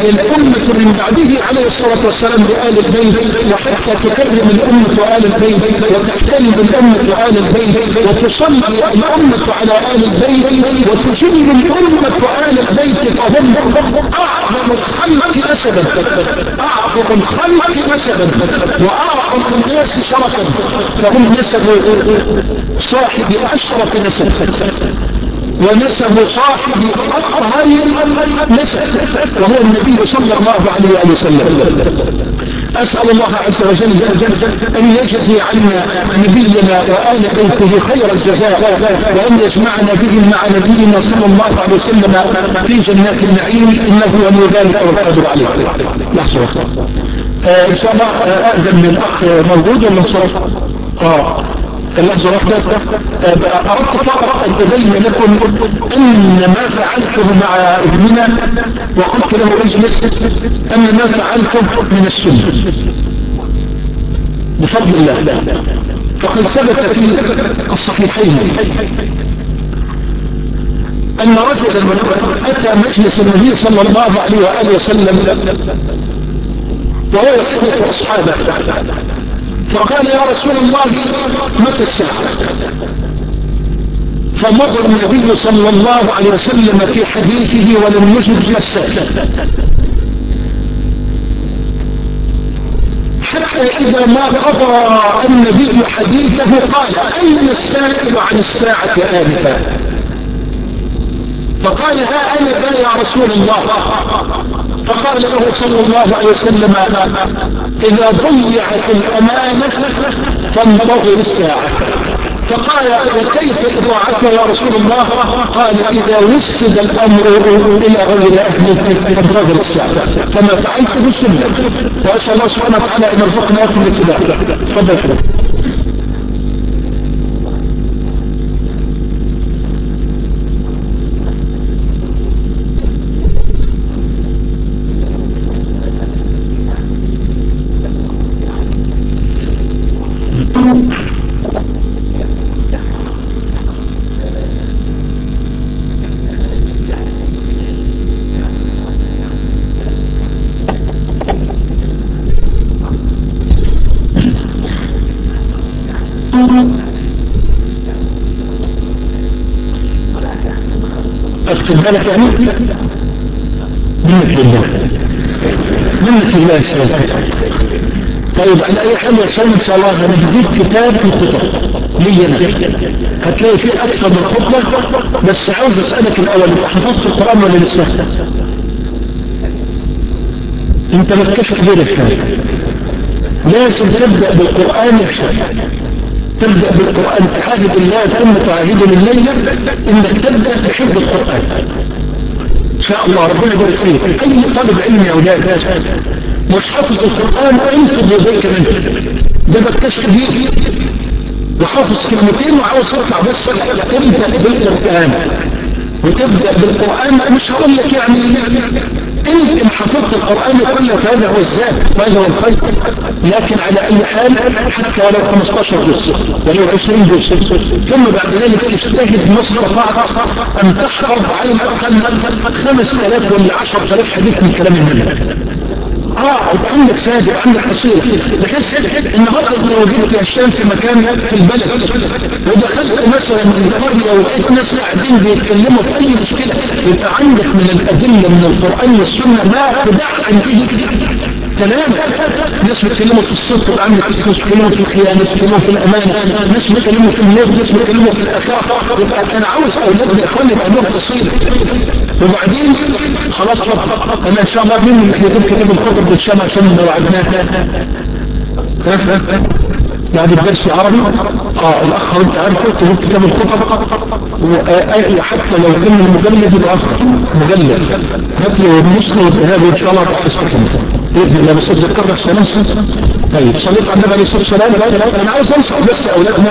الأمة من بعده عليه الصلاة والسلام بآل البيت، وحتى تكرم الأمة آل البيت وتحترم الأمة آل البيت وتصلي الأمة على آل البيت وتجل الأمة آل البيت، فهم أعظم الخلق نسبا أعظم الخلق نسبا وأعظم الناس شرفا، فهم نسب صاحب أشرف نسب ونسب صاحب أطهر نسب وهو النبي صلى الله عليه وسلم. أسأل الله عز وجل أن يجزي عنا نبينا وآل بيته خير الجزاء، وأن يجمعنا بهم مع نبينا صلى الله عليه وسلم في جنات النعيم، إنه ولي ذلك والقادر عليه. لحظة آه إن شاء الله آه أأذن من الأخ موجود ولا انصرف؟ آه اللحظة واحدة. أردت فقط أن أبين لكم أن ما فعلته مع ابننا وقلت له اجلس أن ما فعلته من السنة بفضل الله. فقد ثبت في الصحيحين أن رجلا أتى مجلس النبي صلى الله عليه وآله وسلم وهو يحدث أصحابه، فقال يا رسول الله متى الساعة؟ فمضى النبي صلى الله عليه وسلم في حديثه ولم يجب الساعة، حتى إذا ما قضى النبي حديثه قال أين السائل عن الساعة آنفا؟ فقال ها أنا ذا يا رسول الله. فقال له صلى الله عليه وسلم إذا ضيعت الأمانة فانتظر الساعة. فقال وكيف إضاعتها يا رسول الله؟ قال إذا وسد الأمر إلى غير أهله فانتظر الساعة. كما فعلت بالسنة، وأسأل الله سبحانه وتعالى أن يرزقنا أكل الاتباع. تفضل حبيبي. اكتب لك يعني منك لله منك لله السلام. طيب على اي حال يا سلام ان شاء الله هنديك كتاب في الخطب لي انا، هتلاقي فيه اكثر من خطبه، بس عاوز اسالك الاول انت حفظت القران ولا لسه؟ انت ما تكشف غير الشيء، لازم تبدا بالقران يا شيخ، تبدأ بالقرآن. تعاهد الله ثم تعاهد الليلة انك تبدأ بحفظ القرآن ان شاء الله. ربنا يبارك فيك. اي طالب علم يا اولاد مش حافظ القرآن انفض يديك منه، ده بكتشف بيه وحافظ كلمتين وعاوز تطلع بس. تبدأ بالقرآن وتبدأ بالقرآن. مش هقول لك يعني انت ان حفظت القرآن كله فهذا هو الزاد وهذا هو الخير، لكن على اي حال حتى ولو خمستاشر جزء ولو عشرين جزء، ثم بعد ذلك اجتهد ما استطعت ان تحفظ على الاقل خمس الاف ولا عشر الاف حديث من كلام النبي. اه يبقى عندك ساجد عندك حصيلة، بحس النهارده انت لو جبت هشام في مكان في البلد ودخلت مثلا من القرية ولقيت ناس قاعدين بيتكلموا في اي مشكلة، يبقى عندك من الادلة من القرآن والسنة ما تدع عن فيه كلامك. ناس بيتكلموا في الصدق عندك، ناس بيتكلموا في الخيانة، ناس بيتكلموا في الامانة، ناس بيتكلموا في النور، ناس بيتكلموا في الاخرة. يبقى انا عاوز اولادنا يا اخواني يبقى لهم تصيل. وبعدين خلاص انا ان شاء الله مين اللي هيجيب كتاب الخطب بالشمع عشان وعدناه يعني بدرس عربي. اه الاخ انت عارفه تجيب كتاب الخطب حتى لو كان المجلد يبقى افضل مجلد، هات له النسخه والذهاب وان شاء الله تحسبك باذن الله. بس اتذكرنا في سنه. طيب صليت على النبي عليه الصلاه والسلام. انا عاوز انصح بس اولادنا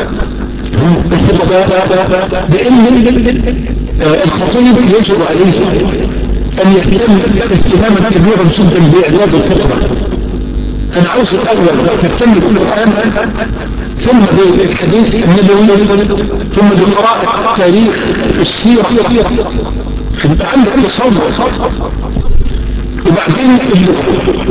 بان الخطيب يجب عليه ان يهتم اهتماما كبيرا جدا باعداد الخطبه. انا عاوز الاول تهتم بالقران ثم بالحديث النبوي ثم بقراءه التاريخ السيره، يبقى عندك تصور. وبعدين اللغة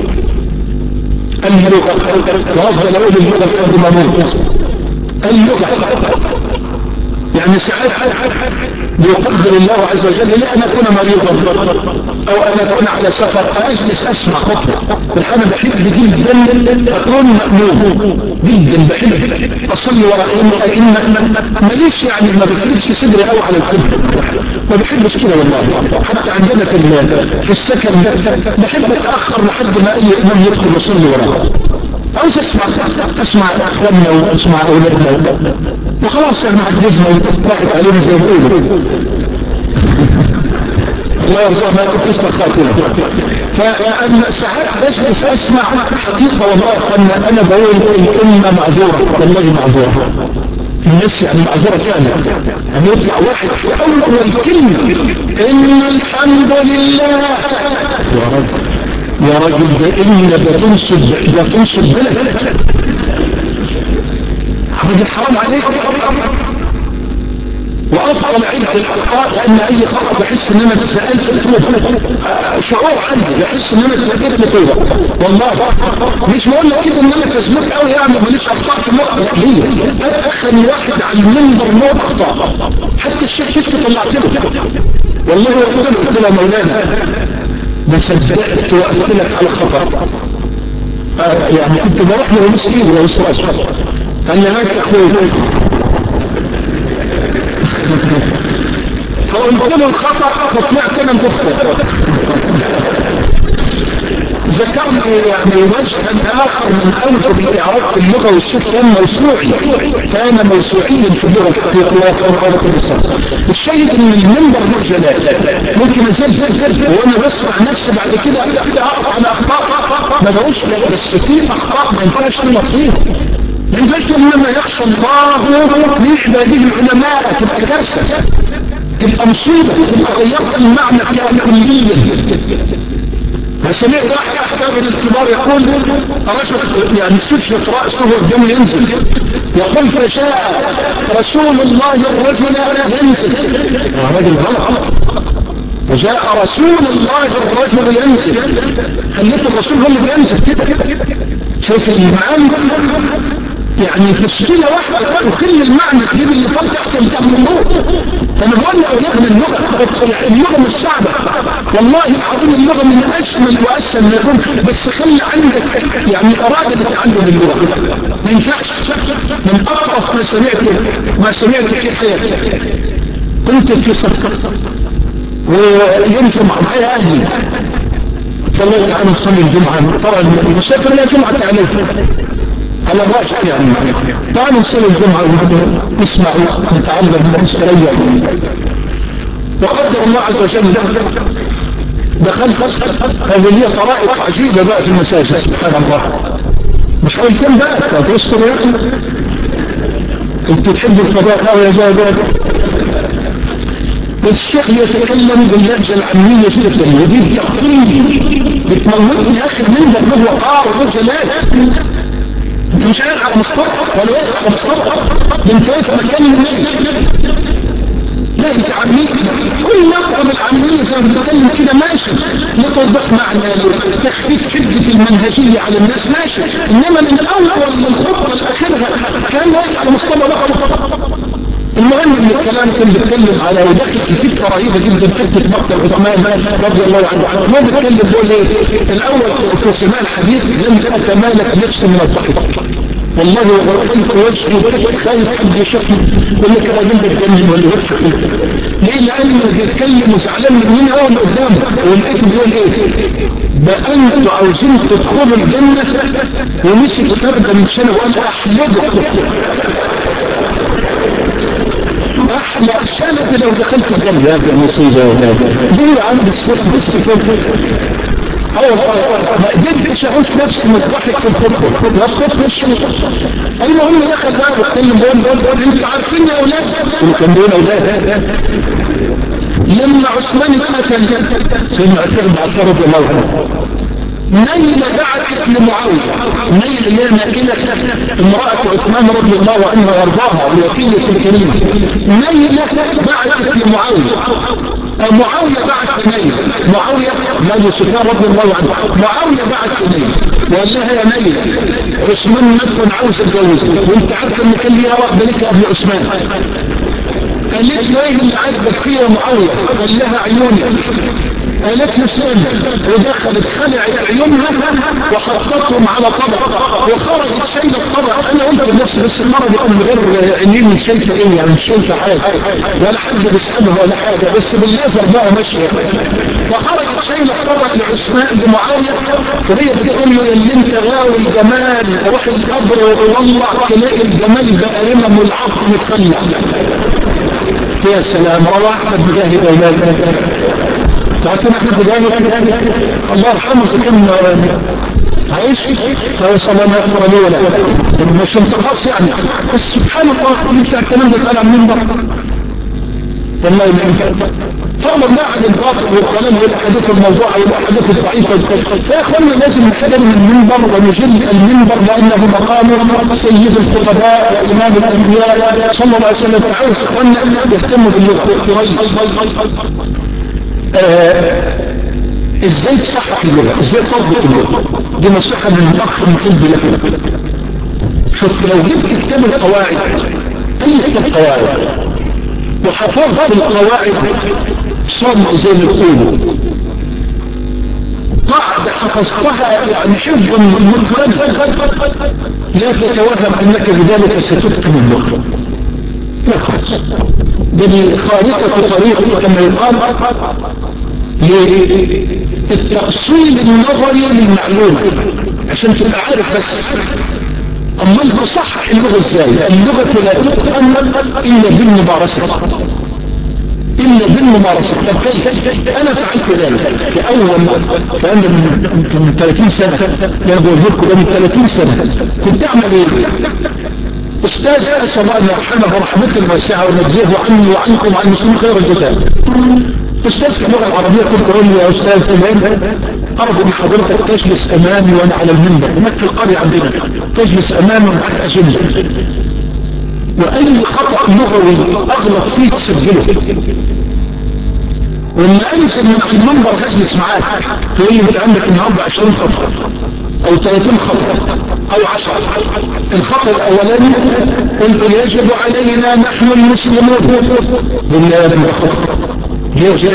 اللغة وافضل اقول اللغة قبل ما اموت. اللغة يعني ساعات يقدر الله عز وجل لي ان اكون مريضا او ان اكون على سفر فاجلس اسمع خطبه، انا بحب جدا اكون مأمون جدا، بحب اصلي وراء ائمه ماليش يعني ما بفردش صدري قوي على القبله، ما بحبش كده والله. حتى عندنا في في السكن بحب اتاخر لحد ما اي امام يدخل يصلي وراه، عاوز اسمع اسمع اخواننا واسمع اولادنا وخلاص احنا عجزنا وراحت علينا زي ما بيقولوا. الله يرزقنا ما كنت اسمع خاطرنا. فانا ساعات بجلس اسمع حقيقه والله انا انا بقول الامه معذوره والله معذوره، الناس يعني معذوره فعلا. يعني يطلع واحد في اول كلمه ان الحمد لله، يا رب يا راجل ده ان ده تنصب ده تنصب بلد راجل حرام عليك. وافضل عند الاخطاء لان اي خطأ بحس ان انا سألت توبة، شعور عندي بحس ان انا تلاقيت توبة والله. مش بقول لك كده ان انا تزمت قوي يعني ماليش اخطاء في النقطة، لا هي ادخل واحد على المنبر نوع اخطاء حتى الشيخ شفت طلعت له والله وقلت له قلت له مولانا ما صدقت وقفت لك على خطأ. آه يعني كنت بروح له مسكين ويسراج قال لي هاك اخوي فقلت له الخطأ فطلعت انا مخطئ. ذكرني يعني وجها اخر من اوجه الاعراب في اللغه والشيخ كان موسوعي، كان موسوعيا في اللغه الحقيقيه وقال كل الصدق. الشيء ان المنبر له جلال ممكن ازل وانا بسمع نفسي بعد كده اقف على اخطاء ما بقولش بس في اخطاء ما ينفعش نطيها، ما ينفعش لما يخشى الله من عباده العلماء تبقى كارثه، تبقى مصيبه، تبقى غيرت المعنى كليا. سمعت واحد احباب الكبار يقول رجل يعني سفلت رأسه والدم ينزل، يقول فشاء رسول الله الرجل ينزل، رجل غلط، وجاء رسول الله الرجل ينزل، خليت الرسول هو اللي بينزل كده. شوف المعاني يعني تشكيلة واحدة تخل المعنى تجيب اللي فوق تحت التمنور. فانا بقول لأولاد من اللغة اللغة مش صعبة والله العظيم، اللغة من اجمل واسهل ما يكون، بس خلي عندك يعني ارادة لتعلم اللغة. ما ينفعش من اطرف ما سمعت ما سمعت في حياتي. كنت في صفقة ويمشي معايا اهلي والله تعالى نصلي الجمعة، طبعا المسافر لا جمعة عليه على الراجح يعني، تعالوا نصلي الجمعة ونسمع ونتعلم ونستريح. وقدر الله عز وجل دخلت هذه هي طرائق عجيبة بقى في المساجد سبحان الله. مش قول كم بقى تستر يا اخي انت تحب الفضاء او يا جابر. الشيخ يتكلم باللهجة العامية جدا ودي التقليد بتموتني يا اخي من ده هو قار وجلال. انت مش قاعد على مصطفى ولا واقف على مصطفى، ده انت واقف مكان النبي. لا انت عاميه كل نقطه من العاميه زي ما بنتكلم كده ماشي، لتوضيح معنى لتخفيف حده المنهجيه على الناس ماشي، انما من الاول للخطه لاخرها كان واقف على مصطفى بقى. المهم ان الكلام كان بيتكلم على وداخل في فكره رهيبه جدا حته مقتل عثمان رضي الله عنه. ما بيتكلم بيقول ايه الاول في سماع الحديث لم اتمالك نفسي من الضحك والله وغرقت وجهي خايف حد يشوفني يقول لك الراجل ده اتجنن ولا وجهك ليه؟ لانه بيتكلم وزعلان من هو اللي قدامه ولقيته بيقول ايه بقى انتوا عاوزين تدخلوا الجنه ومسك فرده من سنه وقال احمدكم احلى سنة لو دخلت الجنة يا ابن مصيبة ليه عندك الشيخ بس كده ما قدرتش اعوش نفسي مضحك في الخطبة لا الخطبة الشيخ. المهم دخل بقى بتكلم بقول انتوا عارفين يا اولاد كان بيقول اولاد لما عثمان اتقتل سيدنا عثمان بن عفان رضي الله عنه نيلة بعثت لمعاوية، نيلة اللي هي نائلة امرأة عثمان رضي الله عنها وارضاها الوسيلة الكريمة، نيلة بعثت لمعاوية معاوية بعت إليه، معاوية بن سفيان رضي الله عنه، معاوية بعت إليه وقال لها يا مية عثمان مات وانا عاوز اتجوزك، وانت عارفه ان كان ليها واحده لك قبل عثمان. قالت له ايه اللي عاجبك فيه يا معاويه؟ قال لها عيونك. قالت له استنى، ودخلت خلعت عيونها وحطتهم على طبق وخرجت شايله الطبق. انا قلت لنفسي بس خرجت من غير عينين، مش شايفه ايه يعني، مش شايفه حاجه ولا حد بيسالها ولا حاجه، بس باللازم بقى ماشيه. فخرجت شايله الطبق لعثمان لمعاويه وهي بتقول له اللي انت غاوي الجمال روح القبر والله تلاقي الجمال بقى رمم والعقل متخلع. يا سلام، رواه احمد مجاهد اولاد لكن احنا بجانب الله يرحمه كم عايش فيصل لنا يغفر لي ولا مش انتقاص يعني، بس سبحان الله ينفع الكلام ده يتقال عن المنبر؟ والله ما ينفع. طالما نعد الباطل والكلام والاحاديث الموضوعه والاحاديث الضعيفه، يا اخوانا لازم نحترم المنبر ونجل المنبر لانه مقام سيد الخطباء وامام الانبياء صلى الله عليه وسلم. فعاوز اخوانا يهتموا باللغه. آه ازاي تصحح اللغة، ازاي تضبط اللغة، دي نصيحة من الاخ المحب لك. شوف لو جبت كتاب القواعد، اي كتاب قواعد وحفظت القواعد صم زي ما يقولوا قاعدة حفظتها يعني حفظا مطلقا، لا تتوهم انك بذلك ستتقن اللغة. لا خلاص، دي خارطة طريق كما يقال للتأصيل النظري للمعلومة عشان تبقى عارف. بس أما تصحح اللغة ازاي؟ اللغة لا تتقن إلا بالممارسة، إلا بالممارسة. طب كيف؟ أنا فعلت ذلك في أول فأنا من ثلاثين سنة، أنا بقول لكم من ثلاثين سنة كنت أعمل إيه؟ أستاذ أسأل الله أن يرحمه رحمة واسعة ونجزيه عني وعنكم وعن المسلمين خير الجزاء. أستاذ في اللغة العربية كنت أقول لي يا أستاذ فلان أرجو من حضرتك تجلس أمامي وأنا على المنبر، هناك في القرية عندنا تجلس أمامي ومعك أجندة، وأي خطأ لغوي أغلط فيه تسجله، ولما أنزل من المنبر هجلس معاك تقول لي أنت عندك النهارده عشرين خطأ أو ثلاثين خطأ أو عشرة. الخطأ الأولاني قلت يجب علينا نحن المسلمون، بالله من خطأ يجب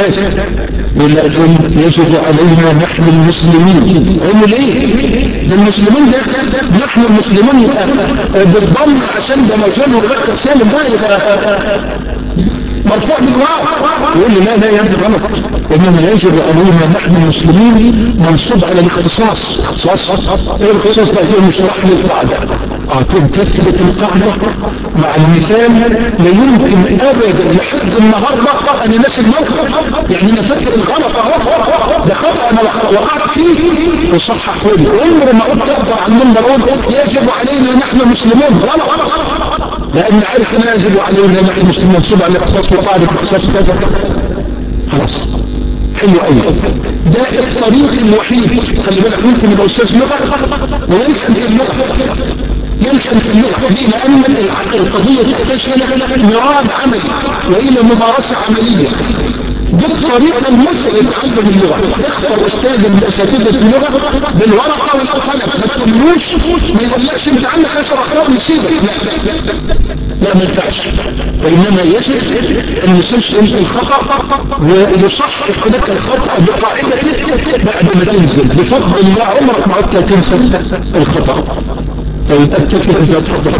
يجب علينا نحن المسلمين. قلوا ليه؟ ده المسلمين ده نحن المسلمون يبقى بالضم عشان ده مجال وغير سالم بقى يبقى مرفوع بالواو. يقول لي لا لا يا ابني غلط، انما يجب علينا نحن المسلمين منصوب على الاختصاص. اختصاص ايه الاختصاص ده؟ يقول مش راح للقاعده اعطيهم تثبت القاعده مع المثال. لا يمكن ابدا لحد النهارده انا ناسي الموقف، يعني انا فاكر الغلط اهو ده خطا انا وقعت فيه وصححه لي. عمر ما قلت اقدر على المنبر اقول يجب علينا نحن مسلمون، غلط، لان عارف ان يجب علينا نحن مسلمون منصوب على الاختصاص وقاعده الاختصاص كذا. خلاص حلو قوي، ده الطريق الوحيد. خلي بالك ممكن يبقى استاذ لغه ويلحن في اللغه، يلحن في اللغه دي لان القضيه تحتاج الى مراد عملي والى ممارسه عمليه. ده الطريقه المثلى لتعلم اللغه. تختار استاذ من اساتذه اللغه بالورقه والقلم، ما تقولوش ما يقولكش انت عندك عشر اخطاء نسيبك، لا لا ما ينفعش. وانما يجب ان يسجل الخطا ويصحح لك الخطا بقاعدته بعد ما تنزل بفضل الله. عمرك ما عدت تنسى الخطا. طيب اتكل اذا تفضل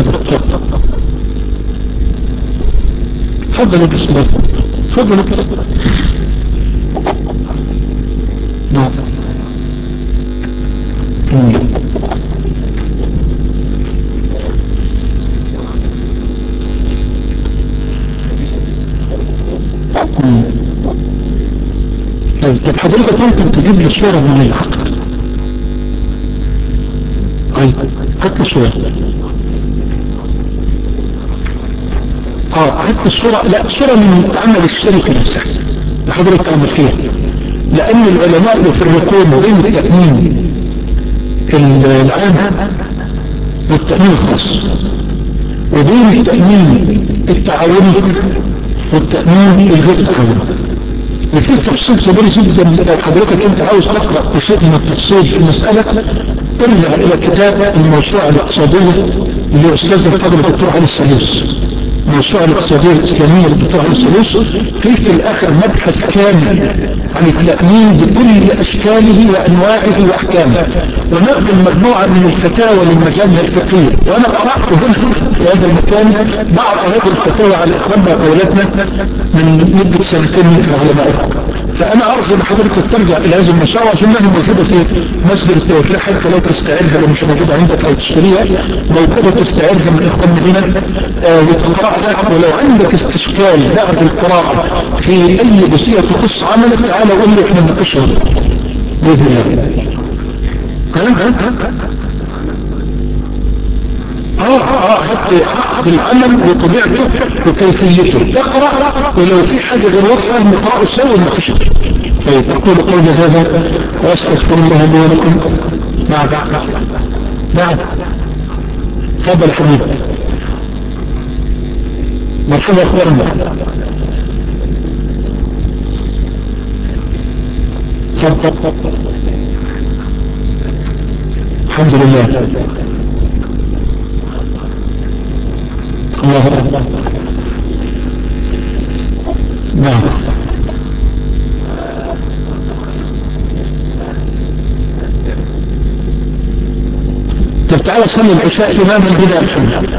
تفضل بسم الله تفضل. نعم طيب حضرتك ممكن تجيب لي صورة من العقد؟ طيب هات لي صورة. اه هات لي صورة، لا صورة من عمل الشركة نفسها اللي حضرتك تعمل فيها، لأن العلماء يفرقون بين التأمين العام والتأمين الخاص، وبين التأمين التعاوني والتأمين الغير تعاوني. وفي تفصيل كبير جدا. لو حضرتك انت عاوز تقرأ بشيء من التفصيل في المسألة ارجع الى كتاب الموسوعة الاقتصادية اللي استاذ الفضل الدكتور علي السلوس، الموسوعة الاقتصادية الاسلامية للدكتور علي السلوس، في في الاخر مبحث كامل عن التأمين بكل اشكاله وانواعه واحكامه، ونقل مجموعة من الفتاوى للمجامع الفقهية. وانا قرأت هنا في هذا المكان بعض هذه الفتاوى على اخواننا وقولاتنا من مدة سنتين يمكن على ما اذكر. فانا ارجو بحضرتك ترجع الى هذه المشروع عشانها موجودة في مسجد التوفيق، حتى لو تستعيرها لو مش موجودة عندك او تشتريها موجودة تستعيرها من اخواننا هنا آه وتقرأها. ولو عندك استشكال بعد القراءة في اي جزئية تخص عملك تعالى قول لي احنا نناقشها باذن الله. اه اه حتى عقد العمل وطبيعته وكيفيته تقرأ، ولو في حاجة غير واضحة نقرأه سوا ونناقشها. طيب اقول قولي هذا واستغفر الله لي ولكم. نعم نعم تفضل حبيبي. مرحبا اخواننا. تفضل. الحمد لله. الله أكبر. نعم. طب تعالى صلي العشاء إماما بلا محمد.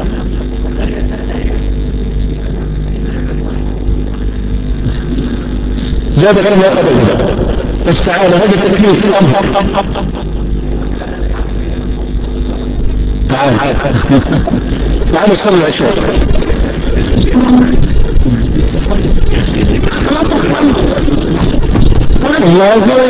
زاد غير ما أبدا. بس تعالى هذا تكليف الأمر. تعالى تعالى صلي العشاء. الله أكبر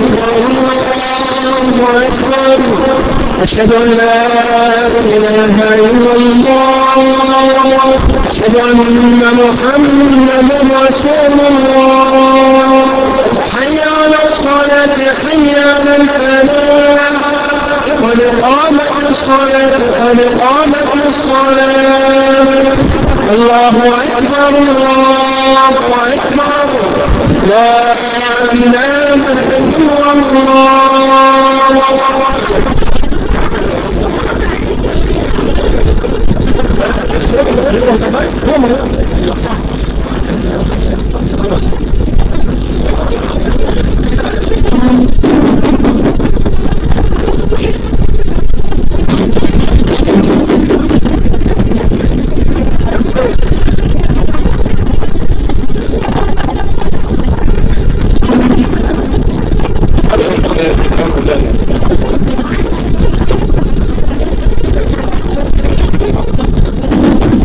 الله أكبر. أشهد أن لا إله إلا الله. أشهد أن محمدا رسول الله. حي على الصلاة حي على الفلاح. قد قامت الصلاة قد قامت الصلاة. الله أكبر الله أكبر. لا إله إلا الله.